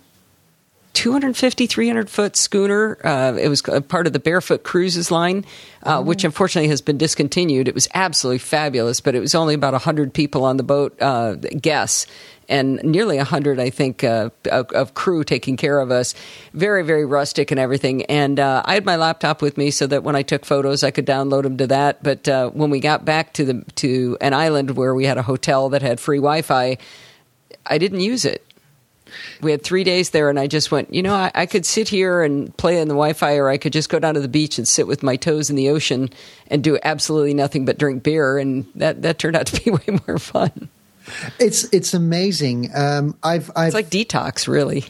two fifty, three hundred foot schooner. Uh, it was a part of the Barefoot Cruises line, uh, oh. which unfortunately has been discontinued. It was absolutely fabulous, but it was only about one hundred people on the boat, uh, guests, and nearly one hundred, I think, uh, of, of crew taking care of us. Very, very rustic and everything. And uh, I had my laptop with me so that when I took photos, I could download them to that. But uh, when we got back to the to an island where we had a hotel that had free Wi-Fi, I didn't use it. We had three days there, and I just went, you know, I, I could sit here and play on the Wi-Fi, or I could just go down to the beach and sit with my toes in the ocean and do absolutely nothing but drink beer. And that, that turned out to be way more fun. It's it's amazing. Um, I've, I've it's like detox, really.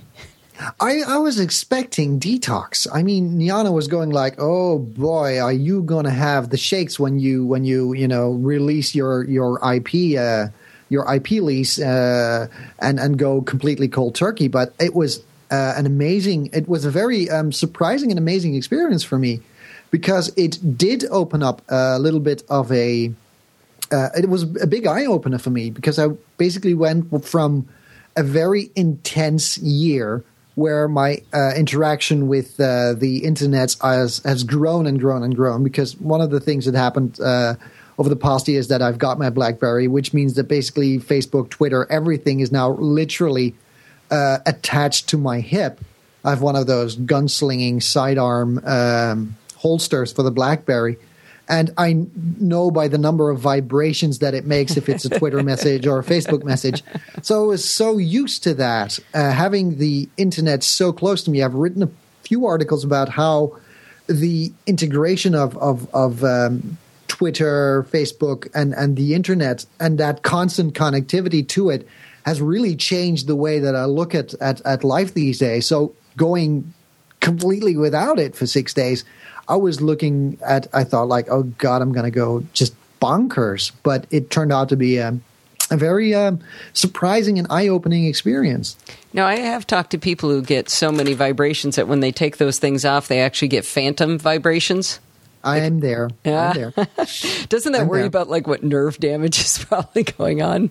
I, I was expecting detox. I mean, Niana was going like, "Oh boy, are you going to have the shakes when you when you you know release your your I P uh, your I P lease uh, and and go completely cold turkey?" But it was uh, an amazing. It was a very um, surprising and amazing experience for me because it did open up a little bit of a. Uh, it was a big eye-opener for me because I basically went from a very intense year where my uh, interaction with uh, the internet has, has grown and grown and grown, because one of the things that happened uh, over the past year is that I've got my BlackBerry, which means that basically Facebook, Twitter, everything is now literally uh, attached to my hip. I have one of those gunslinging sidearm um, holsters for the BlackBerry. And I know by the number of vibrations that it makes if it's a Twitter message or a Facebook message. So I was so used to that, uh, having the internet so close to me. I've written a few articles about how the integration of of, of um, Twitter, Facebook, and, and the internet and that constant connectivity to it has really changed the way that I look at, at, at life these days. So going completely without it for six days – I was looking at, I thought like, oh God, I'm going to go just bonkers. But it turned out to be a, a very um, surprising and eye-opening experience. Now, I have talked to people who get so many vibrations that when they take those things off, they actually get phantom vibrations. I am like, there. Yeah. I'm there. Doesn't that I'm worry there. about like what nerve damage is probably going on?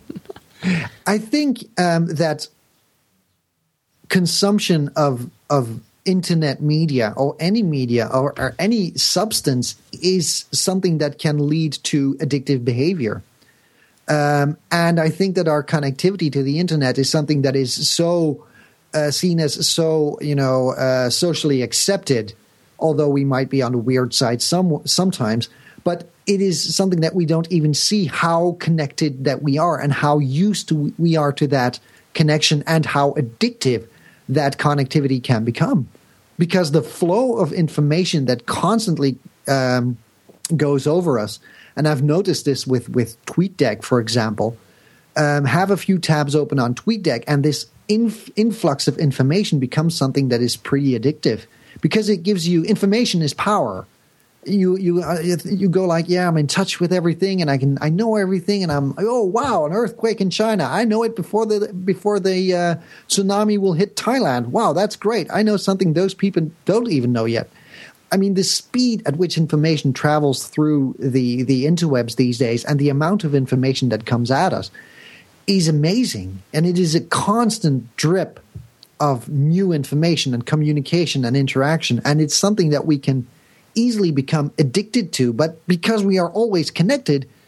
I think um, that consumption of of internet media or any media or, or any substance is something that can lead to addictive behavior. Um, and I think that our connectivity to the internet is something that is so uh, seen as so, you know, uh, socially accepted, although we might be on the weird side some sometimes. But it is something that we don't even see how connected that we are and how used to we are to that connection and how addictive that connectivity can become, because the flow of information that constantly um, goes over us, and I've noticed this with, with TweetDeck, for example, um, have a few tabs open on TweetDeck, and this inf- influx of information becomes something that is pretty addictive, because it gives you – information is power. You you uh, you go like, yeah, I'm in touch with everything, and I can I know everything, and I'm oh wow, an earthquake in China. I know it before the before the uh, tsunami will hit Thailand. Wow, that's great. I know something those people don't even know yet. I mean, the speed at which information travels through the the interwebs these days, and the amount of information that comes at us, is amazing, and it is a constant drip of new information and communication and interaction, and it's something that we can easily become addicted to, but because we are always connected,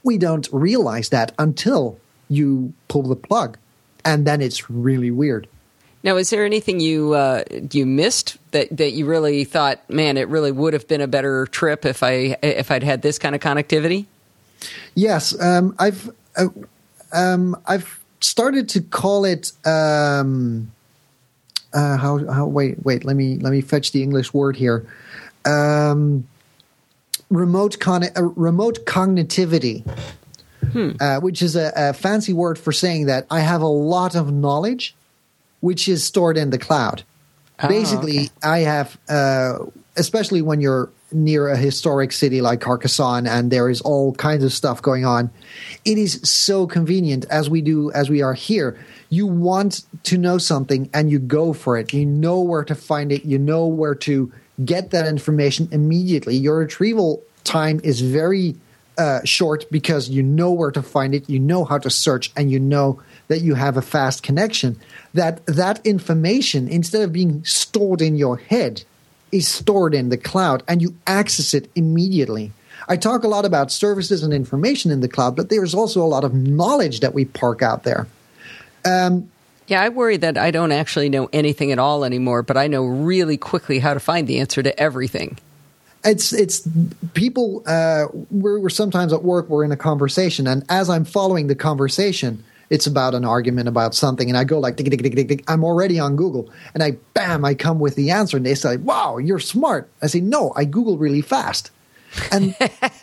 we don't realize that until you pull the plug, and then it's really weird. Now, is there anything you uh, you missed that, that you really thought, man, it really would have been a better trip if I if I'd had this kind of connectivity? Yes, um, I've uh, um, I've started to call it um, uh, how how wait wait let me let me fetch the English word here. Um, remote con- uh, remote cognitivity, hmm. uh, which is a, a fancy word for saying that I have a lot of knowledge which is stored in the cloud. Oh, Basically, okay. I have, uh, especially when you're near a historic city like Carcassonne and there is all kinds of stuff going on, it is so convenient as we do, as we are here. You want to know something and you go for it. You know where to find it. You know where to get that information immediately. Your retrieval time is very uh, short because you know where to find it. You know how to search, and you know that you have a fast connection. That that information, instead of being stored in your head, is stored in the cloud, and you access it immediately. I talk a lot about services and information in the cloud, but there's also a lot of knowledge that we park out there. Um, yeah, I worry that I don't actually know anything at all anymore, but I know really quickly how to find the answer to everything. It's it's people. Uh, we're, we're sometimes at work. We're in a conversation, and as I'm following the conversation, it's about an argument about something, and I go like, dig, dig, dig, dig, dig. I'm already on Google, and I bam, I come with the answer, and they say, "Wow, you're smart." I say, "No, I Google really fast," and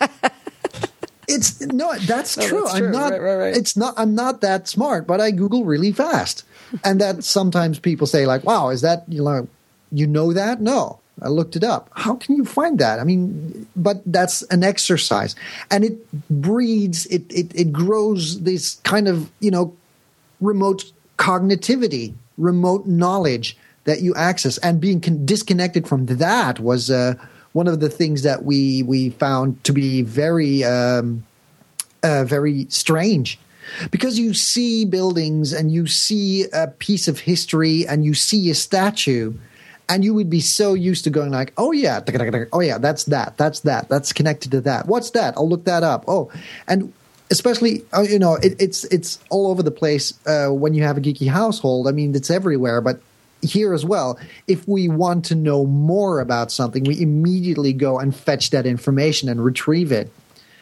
it's no, that's no, true. That's I'm true. not. Right, right, right. It's not. I'm not that smart, but I Google really fast, and that sometimes people say like, "Wow, is that you know, you know that?" No. I looked it up. How can you find that? I mean, but that's an exercise, and it breeds, it it, it grows this kind of, you know, remote cognitivity, remote knowledge that you access, and being con- disconnected from that was uh, one of the things that we we found to be very um, uh, very strange. Because you see buildings and you see a piece of history and you see a statue. And you would be so used to going like, oh, yeah, oh, yeah, that's that, that's that, that's connected to that. What's that? I'll look that up. Oh, and especially, uh, you know, it, it's it's all over the place uh, when you have a geeky household. I mean, it's everywhere. But here as well, if we want to know more about something, we immediately go and fetch that information and retrieve it.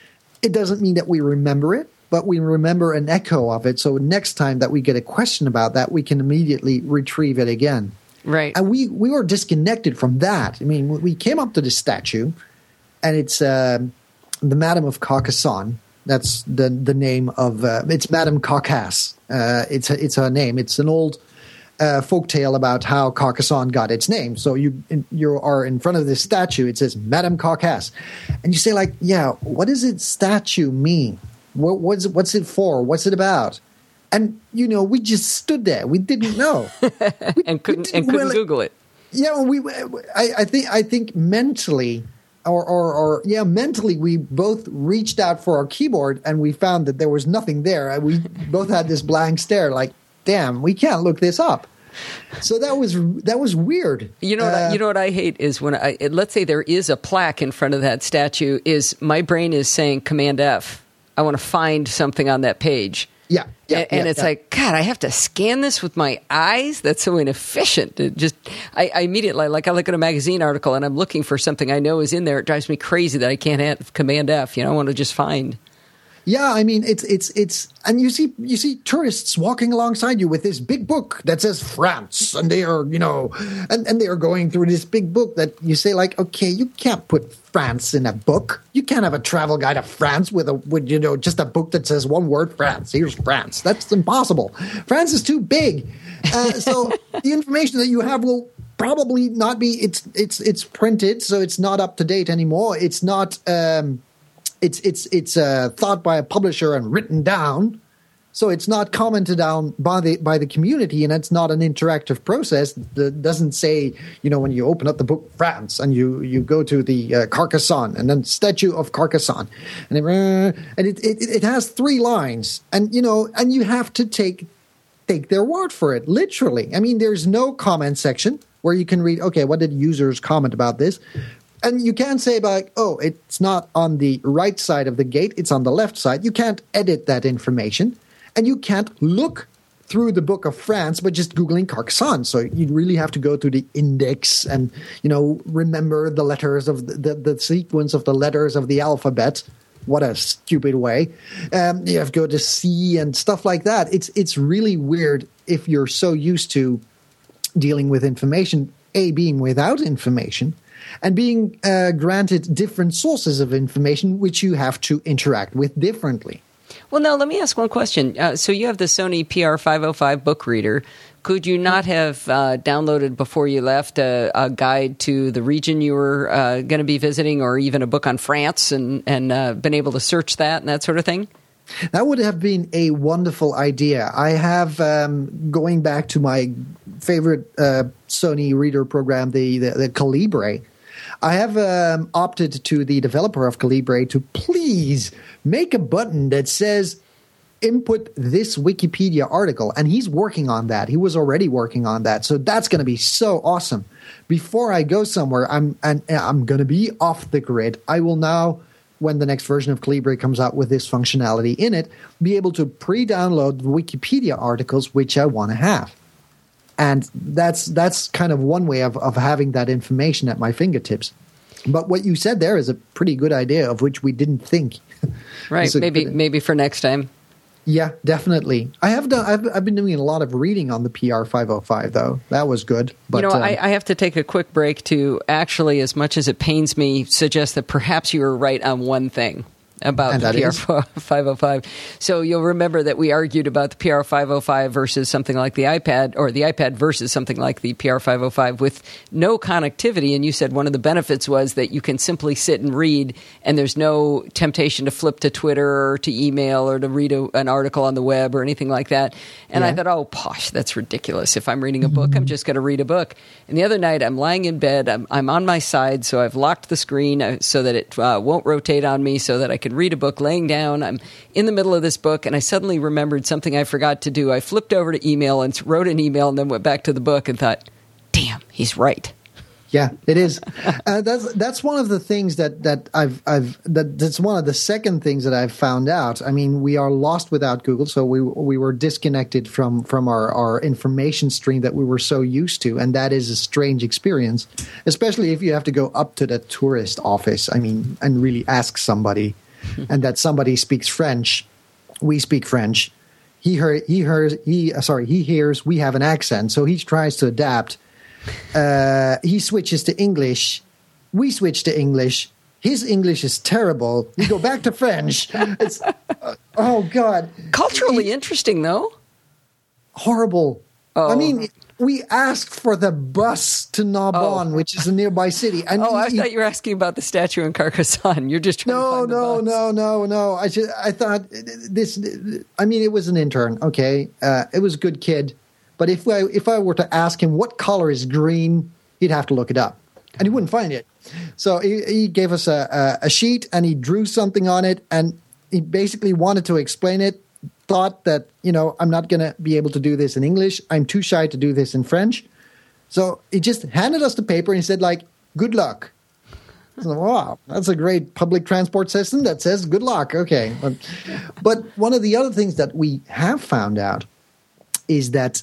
It doesn't mean that we remember it, but we remember an echo of it. So next time that we get a question about that, we can immediately retrieve it again. Right. And we, we were disconnected from that. I mean, we came up to this statue, and it's uh, the Madame of Carcassonne. That's the the name of uh, – it's Madame Carcasse. Uh, it's, a, it's her name. It's an old uh, folktale about how Carcassonne got its name. So you you are in front of this statue. It says Madame Carcasse. And you say like, yeah, what does it statue mean? What, what's, what's it for? What's it about? And, you know, we just stood there. We didn't know. We, and couldn't, and couldn't well, Google it. Yeah, we. I, I think I think mentally, or, or, or, yeah, mentally, we both reached out for our keyboard and we found that there was nothing there. We both had this blank stare like, damn, we can't look this up. So that was that was weird. You know, what uh, I, you know what I hate is when I let's say there is a plaque in front of that statue. Is my brain is saying Command F. I want to find something on that page. Yeah, yeah, and, and yeah, it's yeah. like, God, I have to scan this with my eyes. That's so inefficient. It just, I, I immediately, like, I look at a magazine article and I'm looking for something I know is in there. It drives me crazy that I can't have Command F. You know, I want to just find. Yeah, I mean, it's it's it's, and you see you see tourists walking alongside you with this big book that says France, and they are, you know, and, and they are going through this big book that you say like, okay, you can't put France in a book. You can't have a travel guide to France with a with you know just a book that says one word, France. Here's France. That's impossible. France is too big. Uh, so the information that you have will probably not be. It's it's it's printed, so it's not up to date anymore. It's not. Um, It's it's it's uh, thought by a publisher and written down, so it's not commented on by the by the community, and it's not an interactive process. That doesn't say, you know, when you open up the book France and you, you go to the uh, Carcassonne and then statue of Carcassonne, and it, uh, and it, it it has three lines, and you know, and you have to take take their word for it, literally. I mean, there's no comment section where you can read, okay, what did users comment about this? And you can't say about, oh, it's not on the right side of the gate, it's on the left side. You can't edit that information. And you can't look through the Book of France by just Googling Carcassonne. So you really have to go to the index and, you know, remember the letters of the, the, the sequence of the letters of the alphabet. What a stupid way. Um, you have to go to C and stuff like that. It's, it's really weird if you're so used to dealing with information, A, being without information, and being uh, granted different sources of information which you have to interact with differently. Well, now, let me ask one question. Uh, so you have the Sony P R five oh five book reader. Could you not have uh, downloaded before you left a, a guide to the region you were uh, going to be visiting, or even a book on France, and, and uh, been able to search that and that sort of thing? That would have been a wonderful idea. I have, um, going back to my favorite uh, Sony reader program, the, the, the Calibre, I have um, opted to the developer of Calibre to please make a button that says input this Wikipedia article. And he's working on that. He was already working on that. So that's going to be so awesome. Before I go somewhere, I'm, and I'm going to be off the grid. I will now, when the next version of Calibre comes out with this functionality in it, be able to pre-download Wikipedia articles which I want to have. And that's that's kind of one way of, of having that information at my fingertips. But what you said there is a pretty good idea of which we didn't think. Right, maybe good, maybe for next time. Yeah, definitely. I have done. I've, I've been doing a lot of reading on the P R five oh five, though. That was good. But, you know, uh, I, I have to take a quick break to actually, as much as it pains me, suggest that perhaps you were right on one thing about the P R five oh five. So you'll remember that we argued about the P R five oh five versus something like the iPad, or the iPad versus something like the P R five oh five with no connectivity. And you said one of the benefits was that you can simply sit and read, and there's no temptation to flip to Twitter or to email or to read a, an article on the web or anything like that. And yeah. I thought, oh, posh, that's ridiculous. If I'm reading a book, I'm just going to read a book. And the other night, I'm lying in bed. I'm, I'm on my side, so I've locked the screen so that it uh, won't rotate on me, so that I can read a book laying down. I'm in the middle of this book, and I suddenly remembered something I forgot to do. I flipped over to email and wrote an email, and then went back to the book and thought, damn, he's right. Yeah, it is. Uh, that's that's one of the things that that I've I've that that's one of the second things that I've found out. I mean, we are lost without Google, so we we were disconnected from from our our information stream that we were so used to, and that is a strange experience, especially if you have to go up to the tourist office. I mean, and really ask somebody, and that somebody speaks French. We speak French. He heard he hears he uh, sorry he hears we have an accent, so he tries to adapt. Uh, he switches to English. We switch to English. His English is terrible. We go back to French. It's, uh, oh, God. Culturally it, interesting, though. Horrible. Oh. I mean, we asked for the bus to Narbonne, oh. which is a nearby city. And oh, he, I thought you were asking about the statue in Carcassonne. You're just trying no, to find no, the bus. No, no, no, no. I, just, I thought this – I mean, it was an intern, okay? Uh, it was a good kid. But if I, if I were to ask him what color is green, he'd have to look it up. And he wouldn't find it. So he, he gave us a, a, a sheet, and he drew something on it, and he basically wanted to explain it, thought that, you know, I'm not going to be able to do this in English. I'm too shy to do this in French. So he just handed us the paper, and he said, like, good luck. So, wow, that's a great public transport system that says good luck. Okay. But, but one of the other things that we have found out is that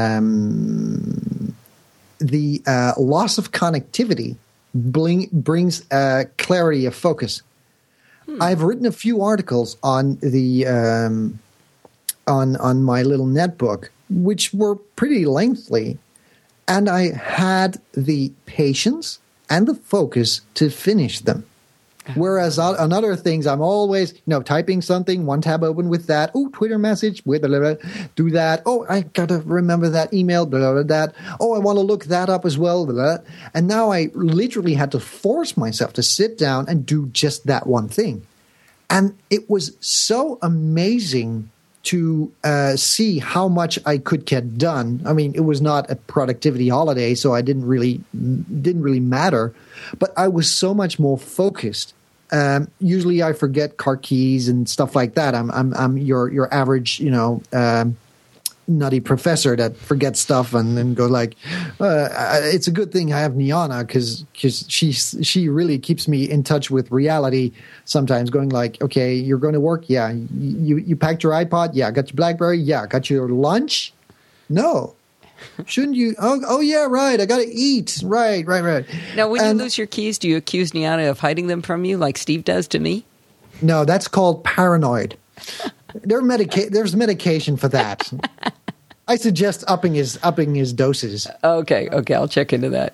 um, the uh, loss of connectivity bling, brings uh, clarity of focus. Hmm. I've written a few articles on the um, on on my little netbook, which were pretty lengthy, and I had the patience and the focus to finish them. Whereas on other things, I'm always, you know, typing something, one tab open with that. Oh, Twitter message, blah, blah, blah, do that. Oh, I got to remember that email, blah, blah, blah, that. Oh, I want to look that up as well. Blah, blah. And now I literally had to force myself to sit down and do just that one thing. And it was so amazing to uh, see how much I could get done. I mean, it was not a productivity holiday, so I didn't really didn't really matter. But I was so much more focused. Um, usually, I forget car keys and stuff like that. I'm I'm, I'm your your average, you know, um, nutty professor that forgets stuff and then go like, uh, it's a good thing I have Niana because she she really keeps me in touch with reality. Sometimes going like, okay, you're going to work, yeah. You you packed your iPod, yeah. Got your BlackBerry, yeah. Got your lunch, no. Shouldn't you? Oh, oh yeah, right. I got to eat. Right, right, right. Now, when and, you lose your keys, do you accuse Niana of hiding them from you, like Steve does to me? No, that's called paranoid. There medica- there's medication for that. I suggest upping his upping his doses. Okay, okay, I'll check into that.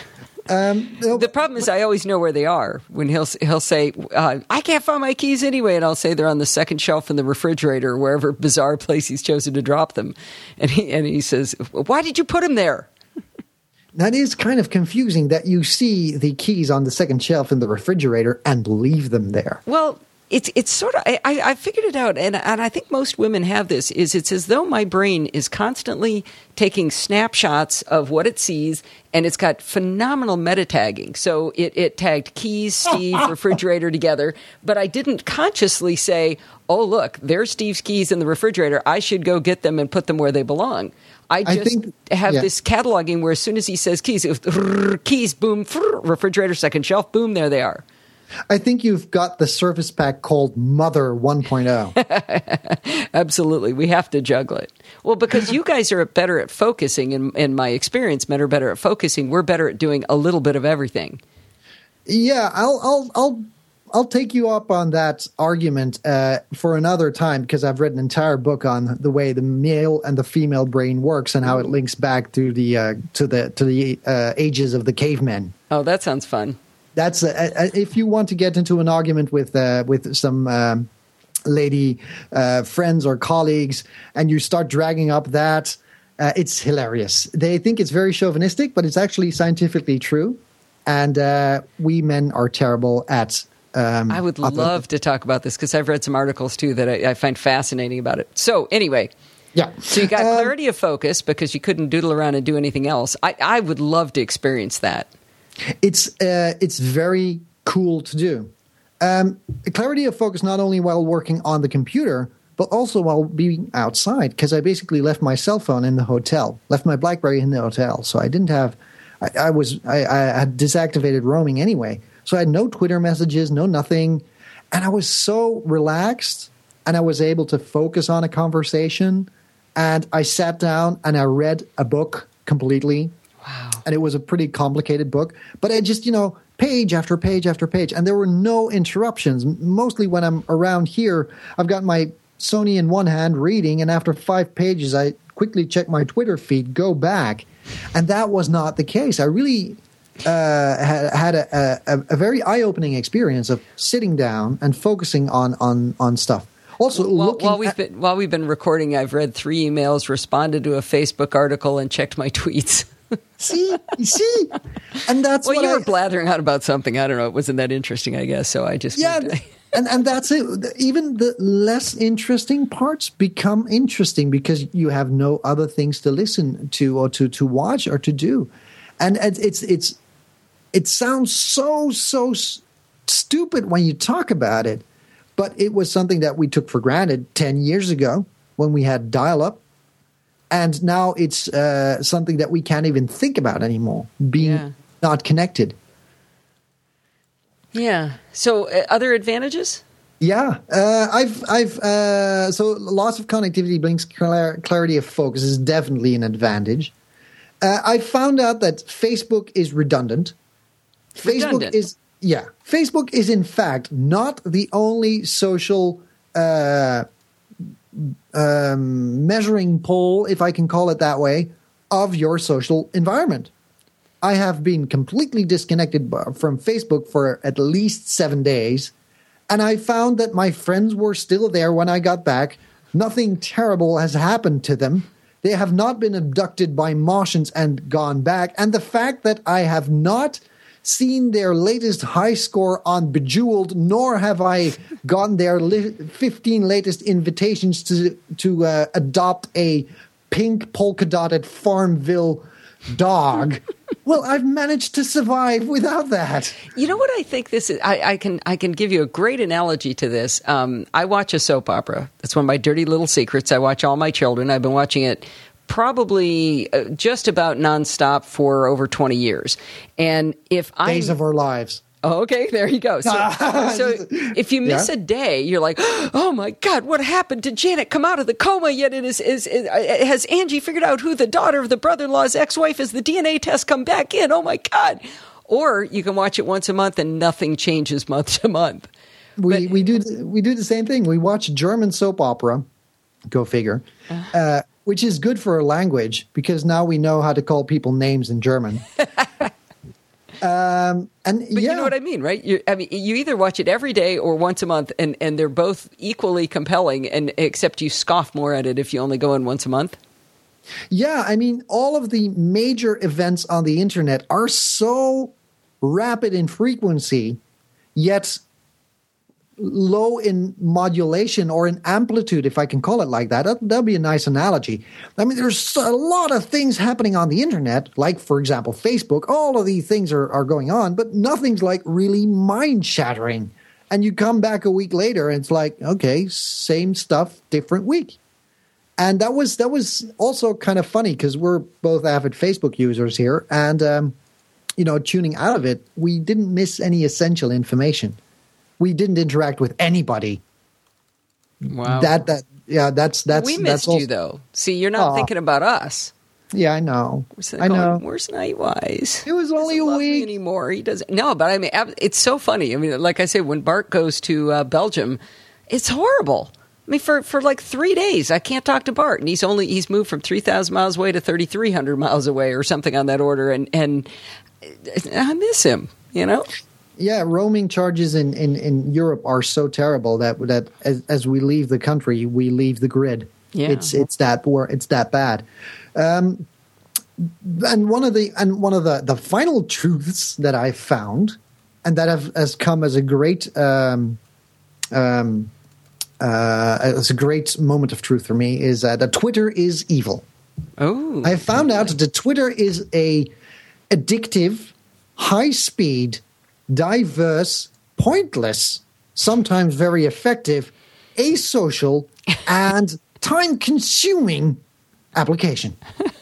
Um, the problem is, I always know where they are. When he'll he'll say, uh, "I can't find my keys anyway," and I'll say they're on the second shelf in the refrigerator, or wherever bizarre place he's chosen to drop them. And he and he says, "Why did you put them there?" That is kind of confusing that you see the keys on the second shelf in the refrigerator and leave them there. Well, it's it's sort of I, I figured it out, and and I think most women have this. Is it's as though my brain is constantly taking snapshots of what it sees, and it's got phenomenal meta tagging. So it it tagged keys, Steve, refrigerator together, but I didn't consciously say, "Oh, look, there's Steve's keys in the refrigerator. I should go get them and put them where they belong." I just I think, have yeah. this cataloging where as soon as he says keys, it was, keys, boom, refrigerator, second shelf, boom, there they are. I think you've got the service pack called Mother one point oh. Absolutely. We have to juggle it. Well, because you guys are better at focusing, in, in my experience, men are better at focusing. We're better at doing a little bit of everything. Yeah, I'll I'll I'll I'll take you up on that argument uh, for another time because I've read an entire book on the way the male and the female brain works and how it links back to the uh, to the to the uh, ages of the cavemen. Oh, that sounds fun. That's a, a, if you want to get into an argument with uh, with some um, lady uh, friends or colleagues, and you start dragging up that, uh, it's hilarious. They think it's very chauvinistic, but it's actually scientifically true. And uh, we men are terrible at. Um, I would love to talk about this because I've read some articles too that I, I find fascinating about it. So anyway. Yeah. So you got um, clarity of focus because you couldn't doodle around and do anything else. I, I would love to experience that. It's uh, it's very cool to do. Um, clarity of focus not only while working on the computer, but also while being outside. Because I basically left my cell phone in the hotel, left my BlackBerry in the hotel, so I didn't have. I, I was I, I had deactivated roaming anyway, so I had no Twitter messages, no nothing, and I was so relaxed, and I was able to focus on a conversation. And I sat down and I read a book completely. Wow. And it was a pretty complicated book, but I just, you know, page after page after page, and there were no interruptions. Mostly when I'm around here, I've got my Sony in one hand reading, and after five pages, I quickly check my Twitter feed, go back, and that was not the case. I really uh, had, had a, a, a very eye-opening experience of sitting down and focusing on on, on stuff. Also, while, while we've been while we've been recording, I've read three emails, responded to a Facebook article, and checked my tweets. see, see, and that's well, what you I, were blathering out about something. I don't know. It wasn't that interesting, I guess. So I just yeah, and and that's it. Even the less interesting parts become interesting because you have no other things to listen to or to to watch or to do, and it's it's it sounds so so stupid when you talk about it, but it was something that we took for granted ten years ago when we had dial-up. And now it's uh, something that we can't even think about anymore, being yeah. not connected. Yeah. So uh, other advantages? Yeah. Uh, I've, I've, uh, so loss of connectivity brings clar- clarity of focus is definitely an advantage. Uh, I found out that Facebook is redundant. Redundant. Facebook is, yeah. Facebook is in fact not the only social uh Um, measuring pole, if I can call it that way, of your social environment. I have been completely disconnected from Facebook for at least seven days, and I found that my friends were still there when I got back. Nothing terrible has happened to them. They have not been abducted by Martians and gone back. And the fact that I have not seen their latest high score on Bejeweled, nor have I gotten their li- fifteen latest invitations to to uh, adopt a pink polka-dotted Farmville dog. Well, I've managed to survive without that. You know what I think this is? I, I can I can give you a great analogy to this. Um, I watch a soap opera. That's one of my dirty little secrets. I watch All My Children. I've been watching it probably uh, just about nonstop for over twenty years. And if I Days of Our Lives. Oh, okay, there you go. So, so if you miss yeah. a day, you're like, oh my God, what happened? Did Janet come out of the coma yet? It is, is, is uh, has Angie figured out who the daughter of the brother-in-law's ex-wife is? The D N A test come back in. Oh my God. Or you can watch it once a month and nothing changes month to month. We but, we do we do the same thing. We watch German soap opera, go figure, uh, which is good for our language because now we know how to call people names in German. Um, and but yeah. you know what I mean, right? You, I mean, you either watch it every day or once a month, and, and they're both equally compelling. And except you scoff more at it if you only go in once a month. Yeah, I mean, all of the major events on the internet are so rapid in frequency, yet low in modulation or in amplitude, if I can call it like that. that that'd be a nice analogy. I mean, there's a lot of things happening on the internet, like, for example, Facebook. All of these things are, are going on, but nothing's like really mind-shattering. And you come back a week later and it's like, okay, same stuff, different week. And that was that was also kind of funny because we're both avid Facebook users here. And, um, you know, tuning out of it, we didn't miss any essential information. We didn't interact with anybody. Wow. That that yeah, that's that's we that's missed also, you though. See, you're not Aw. thinking about us. Yeah, I know. We're I know. Going, Where's Nightwise? It was only a love me week anymore. He doesn't. No, but I mean, it's so funny. I mean, like I said, when Bart goes to uh, Belgium, it's horrible. I mean, for, for like three days, I can't talk to Bart, and he's only he's moved from three thousand miles away to thirty three hundred miles away, or something on that order, and and I miss him. You know. Yeah, roaming charges in, in, in Europe are so terrible that that as, as we leave the country, we leave the grid. Yeah. It's it's that it's that bad. Um, and one of the and one of the, the final truths that I found, and that have, has come as a great um, um, uh, as a great moment of truth for me, is uh, that Twitter is evil. Oh, I found out that Twitter is a addictive, high speed, diverse, pointless, sometimes very effective, asocial, and time-consuming application.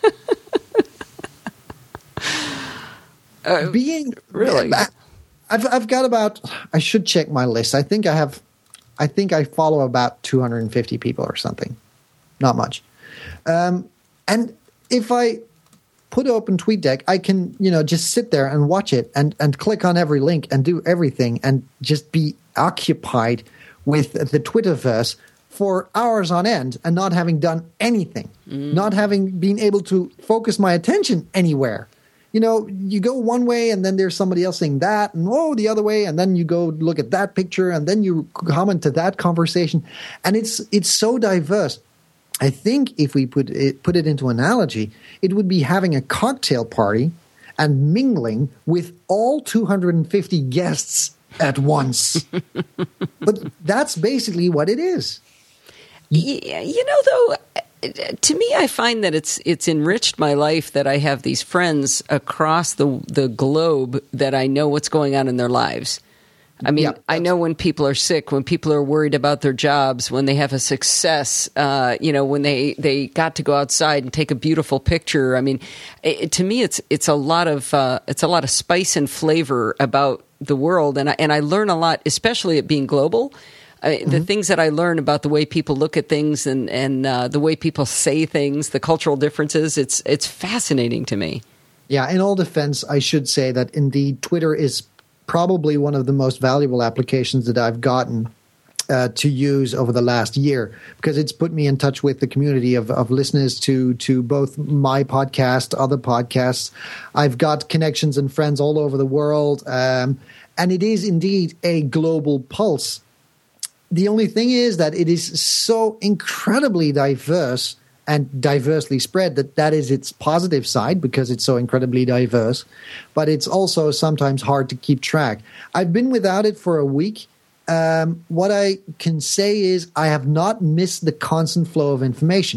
uh, Being really, I've I've got about. I should check my list. I think I have. I think I follow about two hundred fifty people or something. Not much. Um, and if I put open TweetDeck, I can, you know, just sit there and watch it and, and click on every link and do everything and just be occupied with the Twitterverse for hours on end and not having done anything, mm. not having been able to focus my attention anywhere. You know, you go one way and then there's somebody else saying that, and oh, the other way, and then you go look at that picture and then you comment to that conversation. And it's it's so diverse. I think if we put it, put it into analogy, it would be having a cocktail party and mingling with all two hundred fifty guests at once. But that's basically what it is. Yeah, you know, though, to me, I find that it's it's enriched my life that I have these friends across the the globe that I know what's going on in their lives. I mean, yeah, I know when people are sick, when people are worried about their jobs, when they have a success, uh, you know, when they, they got to go outside and take a beautiful picture. I mean, it, to me, it's it's a lot of uh, it's a lot of spice and flavor about the world, and I, and I learn a lot, especially at being global. Uh, mm-hmm. The things that I learn about the way people look at things and and uh, the way people say things, the cultural differences. It's it's fascinating to me. Yeah, in all defense, I should say that indeed Twitter is probably one of the most valuable applications that I've gotten uh, to use over the last year, because it's put me in touch with the community of, of listeners to to both my podcast, other podcasts. I've got connections and friends all over the world, um, and it is indeed a global pulse. The only thing is that it is so incredibly diverse and diversely spread that that is its positive side, because it's so incredibly diverse, but it's also sometimes hard to keep track. I've been without it for a week. Um, what I can say is I have not missed the constant flow of information.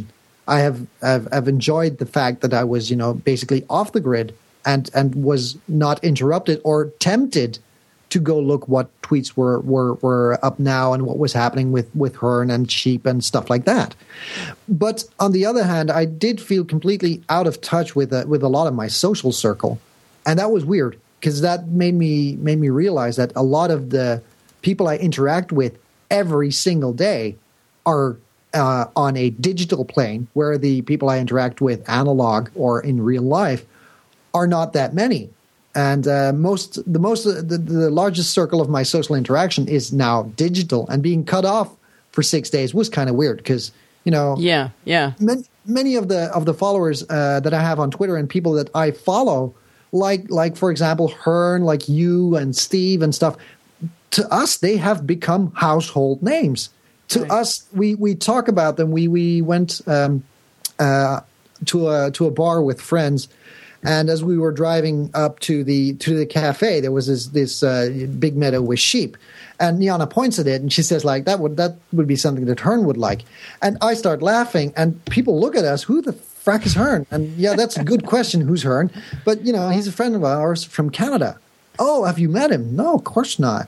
I have I've, I've enjoyed the fact that I was, you know, basically off the grid and and was not interrupted or tempted to go look what tweets were were were up now and what was happening with with Hearn and Sheep and stuff like that. But on the other hand, I did feel completely out of touch with a, with a lot of my social circle, and that was weird because that made me made me realize that a lot of the people I interact with every single day are uh, on a digital plane, where the people I interact with analog or in real life are not that many. And uh, most, the most, the, the largest circle of my social interaction is now digital, and being cut off for six days was kind of weird because, you know, yeah, yeah, many, many of the of the followers uh, that I have on Twitter and people that I follow, like like for example Hearn, like you and Steve and stuff. To us, they have become household names. To right. us, we we talk about them. We we went um, uh, to a to a bar with friends. And as we were driving up to the to the cafe, there was this this uh, big meadow with sheep, and Niana points at it, and she says, "Like that would that would be something that Hearn would like." And I start laughing, and people look at us. Who the frack is Hearn? And yeah, that's a good question. Who's Hearn? But you know, he's a friend of ours from Canada. Oh, have you met him? No, of course not.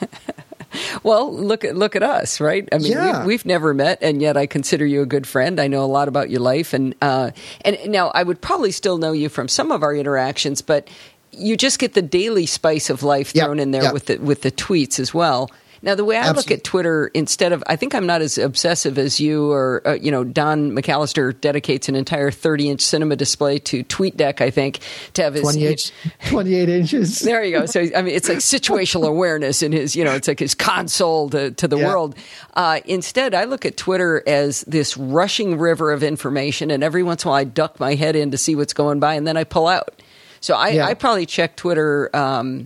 Well, look at look at us, right? I mean, Yeah. we've, we've never met, and yet I consider you a good friend. I know a lot about your life, and uh, and now I would probably still know you from some of our interactions, but you just get the daily spice of life Yep, thrown in there yep. with the with the tweets as well. Now, the way I look Absolutely. at Twitter, instead of, I think I'm not as obsessive as you or, uh, you know, Don McAllister dedicates an entire thirty-inch cinema display to TweetDeck, I think, to have his... twenty-eight, twenty-eight inches. There you go. So, I mean, it's like situational awareness in his, you know, it's like his console to, to the Yeah. world. Uh, instead, I look at Twitter as this rushing river of information, and every once in a while I duck my head in to see what's going by, and then I pull out. So I, Yeah. I probably check Twitter... Um,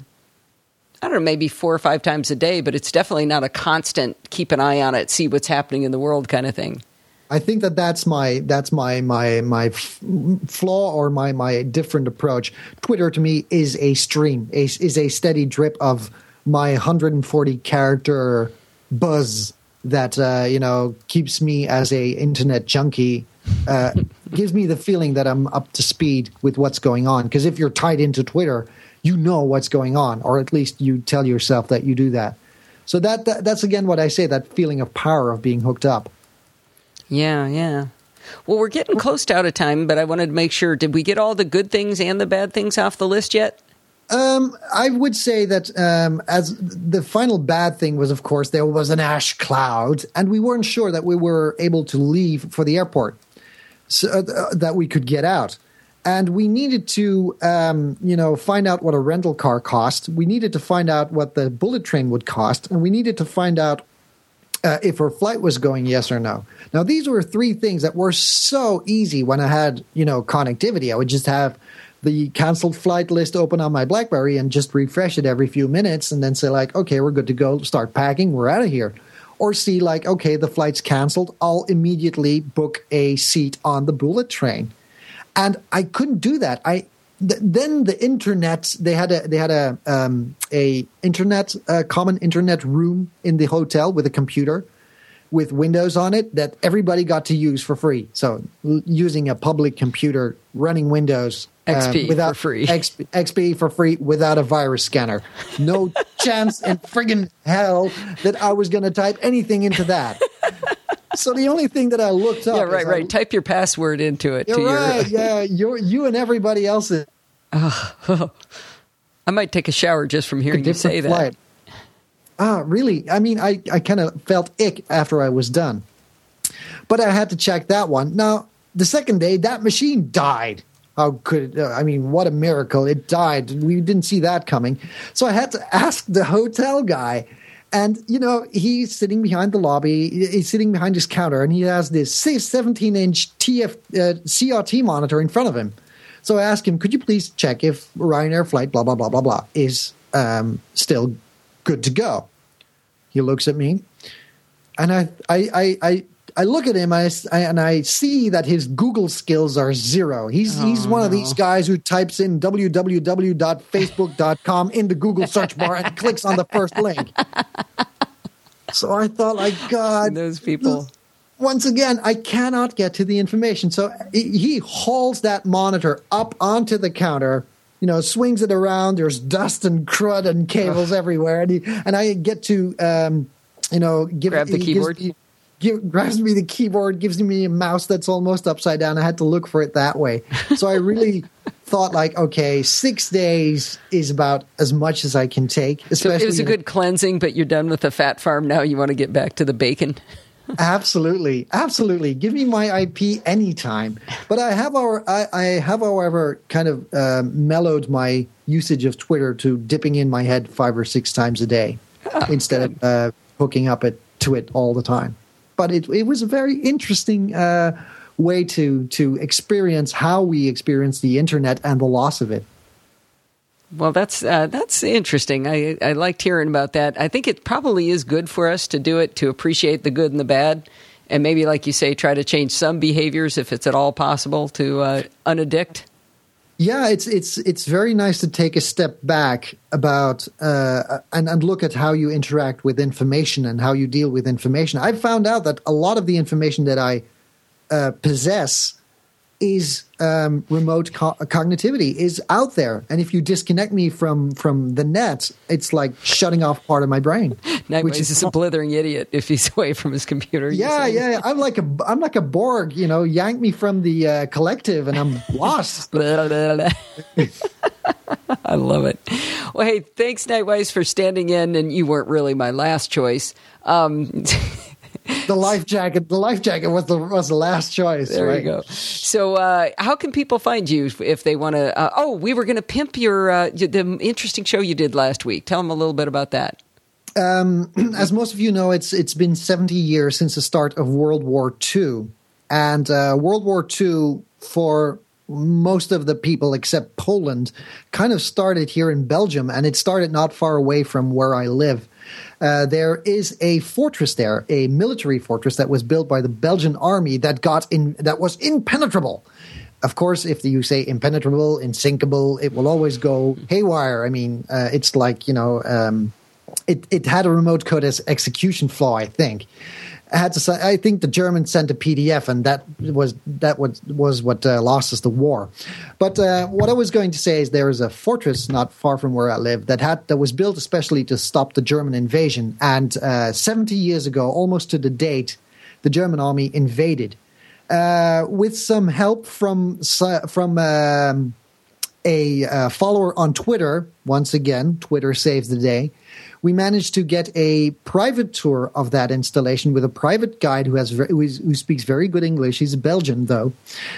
I don't know, maybe four or five times a day, but it's definitely not a constant keep an eye on it, see what's happening in the world kind of thing. I think that that's my that's my my my f- flaw or my my different approach. Twitter to me is a stream, a, is a steady drip of my one hundred forty character buzz that uh, you know keeps me as a internet junkie. Uh, gives me the feeling that I'm up to speed with what's going on. Because if you're tied into Twitter, you know what's going on, or at least you tell yourself that you do that. So that, that that's again what I say, that feeling of power of being hooked up. Yeah, yeah. Well, we're getting close to out of time, but I wanted to make sure, did we get all the good things and the bad things off the list yet? Um, I would say that um, as the final bad thing was, of course, there was an ash cloud, and we weren't sure that we were able to leave for the airport, so uh, that we could get out. And we needed to, um, you know, find out what a rental car cost. We needed to find out what the bullet train would cost, and we needed to find out uh, if our flight was going, yes or no. Now, these were three things that were so easy when I had, you know, connectivity. I would just have the canceled flight list open on my BlackBerry and just refresh it every few minutes, and then say like, okay, we're good to go. Start packing. We're out of here. Or see like, okay, the flight's canceled. I'll immediately book a seat on the bullet train. And I couldn't do that. I th- then the internet. They had a they had a um, a internet uh, common internet room in the hotel with a computer with Windows on it that everybody got to use for free. So l- using a public computer running Windows um, X P without for free. X, X P for free without a virus scanner. No chance in friggin' hell that I was going to type anything into that. So the only thing that I looked up, Yeah, right, is right. I, Type your password into it. You're to right. Your, yeah, you you and everybody else is I might take a shower just from a hearing you different say that. flight. Ah, really? I mean, I, I kind of felt ick after I was done. But I had to check that one. Now, the second day, that machine died. How could it? I mean, what a miracle. It died. We didn't see that coming. So I had to ask the hotel guy. And, you know, he's sitting behind the lobby. He's sitting behind his counter, and he has this seventeen-inch T F, uh, C R T monitor in front of him. So I asked him, could you please check if Ryanair flight blah, blah, blah, blah, blah is um, still good to go? He looks at me, and I I, I, I, I look at him, and I, and I see that his Google skills are zero. He's, Oh, he's one of no. these guys who types in w w w dot facebook dot com in the Google search bar and clicks on the first link. So I thought, like, God, Those people. once again, I cannot get to the information. So he hauls that monitor up onto the counter, you know, swings it around. There's dust and crud and cables everywhere. And, he, and I get to, um, you know, give, grab the keyboard. Me, give, grabs me the keyboard, gives me a mouse that's almost upside down. I had to look for it that way. So I really thought, like, okay, six days is about as much as I can take. So it was a good cleansing, but you're done with the fat farm. Now you want to get back to the bacon. Absolutely, absolutely. Give me my I P anytime. But I have, our, I, I have, however, kind of uh, mellowed my usage of Twitter to dipping in my head five or six times a day oh, instead good. of uh, hooking up it to it all the time. But it it was a very interesting uh, way to to experience how we experience the internet and the loss of it. Well, that's uh, that's interesting. I, I liked hearing about that. I think it probably is good for us to do it, to appreciate the good and the bad, and maybe, like you say, try to change some behaviors if it's at all possible to uh, unaddict. Yeah, it's it's it's very nice to take a step back about uh, and and look at how you interact with information and how you deal with information. I've found out that a lot of the information that I uh, possess is um, remote co- cognitivity is out there, and if you disconnect me from from the net, it's like shutting off part of my brain. Nightwise which is a blithering idiot if he's away from his computer. Yeah, yeah, yeah. I'm like a I'm like a Borg. You know, yank me from the uh, collective, and I'm lost. I love it. Well, hey, thanks, Nightwise, for standing in, and you weren't really my last choice. Um, The life jacket. The life jacket was the was the last choice. There right? you go. So, uh, how can people find you if they want to? Uh, oh, we were going to pimp your uh, the interesting show you did last week. Tell them a little bit about that. Um, as most of you know, it's it's been seventy years since the start of World War Two, and uh, World War Two for most of the people except Poland kind of started here in Belgium, and it started not far away from where I live. Uh, there is a fortress there, a military fortress that was built by the Belgian army that got in that was impenetrable. Of course, if you say impenetrable, insinkable, it will always go haywire. I mean, uh, it's like, you know, um, it it had a remote code as execution flaw, I think. I had to. I think the Germans sent a P D F, and that was that was was what uh, lost us the war. But uh, what I was going to say is there is a fortress not far from where I live that had that was built especially to stop the German invasion. And uh, seventy years ago, almost to the date, the German army invaded uh, with some help from from um, a uh, follower on Twitter. Once again, Twitter saves the day. We managed to get a private tour of that installation with a private guide who has very, who, is, who speaks very good English. He's a Belgian, though.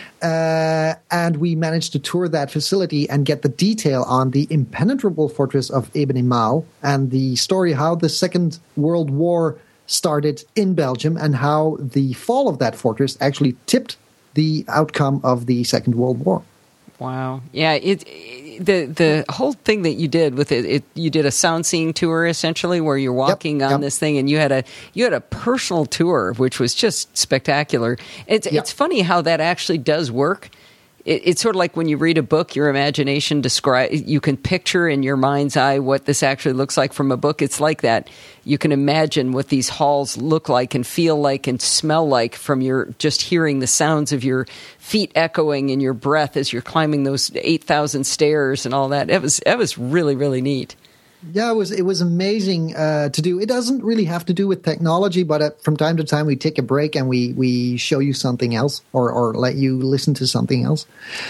Uh, and we managed to tour that facility and get the detail on the impenetrable fortress of Eben-Emael and the story how the Second World War started in Belgium and how the fall of that fortress actually tipped the outcome of the Second World War. Wow. Yeah, it, it the the whole thing that you did with it, it you did a sound seeing tour essentially where you're walking yep, on yep. this thing, and you had a you had a personal tour which was just spectacular. It's yep. it's funny how that actually does work. It, it's sort of like when you read a book, your imagination describe you can picture in your mind's eye what this actually looks like from a book. It's like that. You can imagine what these halls look like and feel like and smell like from your just hearing the sounds of your feet echoing in your breath as you're climbing those eight thousand stairs and all that. It was it was really, really neat. Yeah, it was it was amazing uh, to do. It doesn't really have to do with technology, but uh, from time to time we take a break and we, we show you something else or, or let you listen to something else.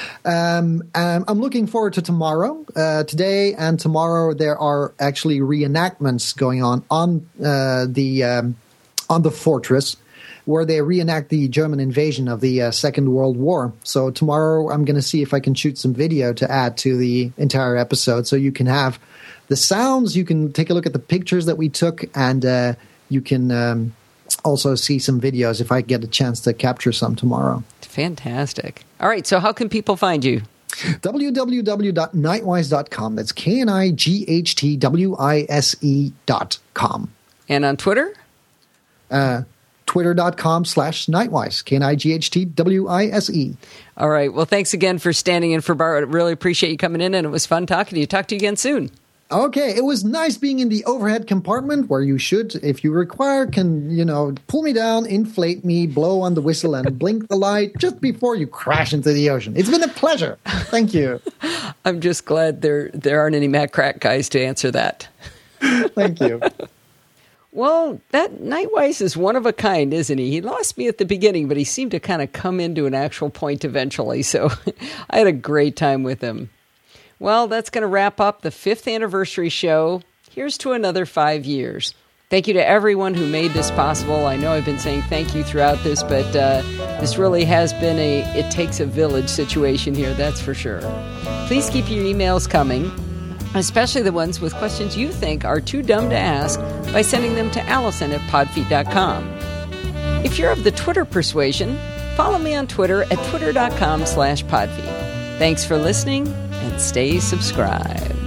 Um, um, I'm looking forward to tomorrow. Uh, today and tomorrow there are actually reenactments going on on uh, the um, on the fortress, where they reenact the German invasion of the uh, Second World War. So tomorrow I'm going to see if I can shoot some video to add to the entire episode so you can have the sounds, you can take a look at the pictures that we took, and uh, you can um, also see some videos if I get a chance to capture some tomorrow. Fantastic. All right, so how can people find you? w w w dot nightwise dot com. That's K N I G H T W I S E dot com. And on Twitter? Uh, Twitter.com slash Nightwise, K N I G H T W I S E. All right. Well, thanks again for standing in for Bart. I really appreciate you coming in, and it was fun talking to you. Talk to you again soon. Okay, it was nice being in the overhead compartment where you should, if you require, can, you know, pull me down, inflate me, blow on the whistle, and blink the light just before you crash into the ocean. It's been a pleasure. Thank you. I'm just glad there there aren't any Matt Crack guys to answer that. Thank you. Well, that Nightwise is one of a kind, isn't he? He lost me at the beginning, but he seemed to kind of come into an actual point eventually, so I had a great time with him. Well, that's going to wrap up the fifth anniversary show. Here's to another five years. Thank you to everyone who made this possible. I know I've been saying thank you throughout this, but uh, this really has been a it takes a village situation here, that's for sure. Please keep your emails coming, especially the ones with questions you think are too dumb to ask, by sending them to Allison at podfeet dot com. If you're of the Twitter persuasion, follow me on Twitter at twitter dot com slash podfeet. Thanks for listening, and stay subscribed.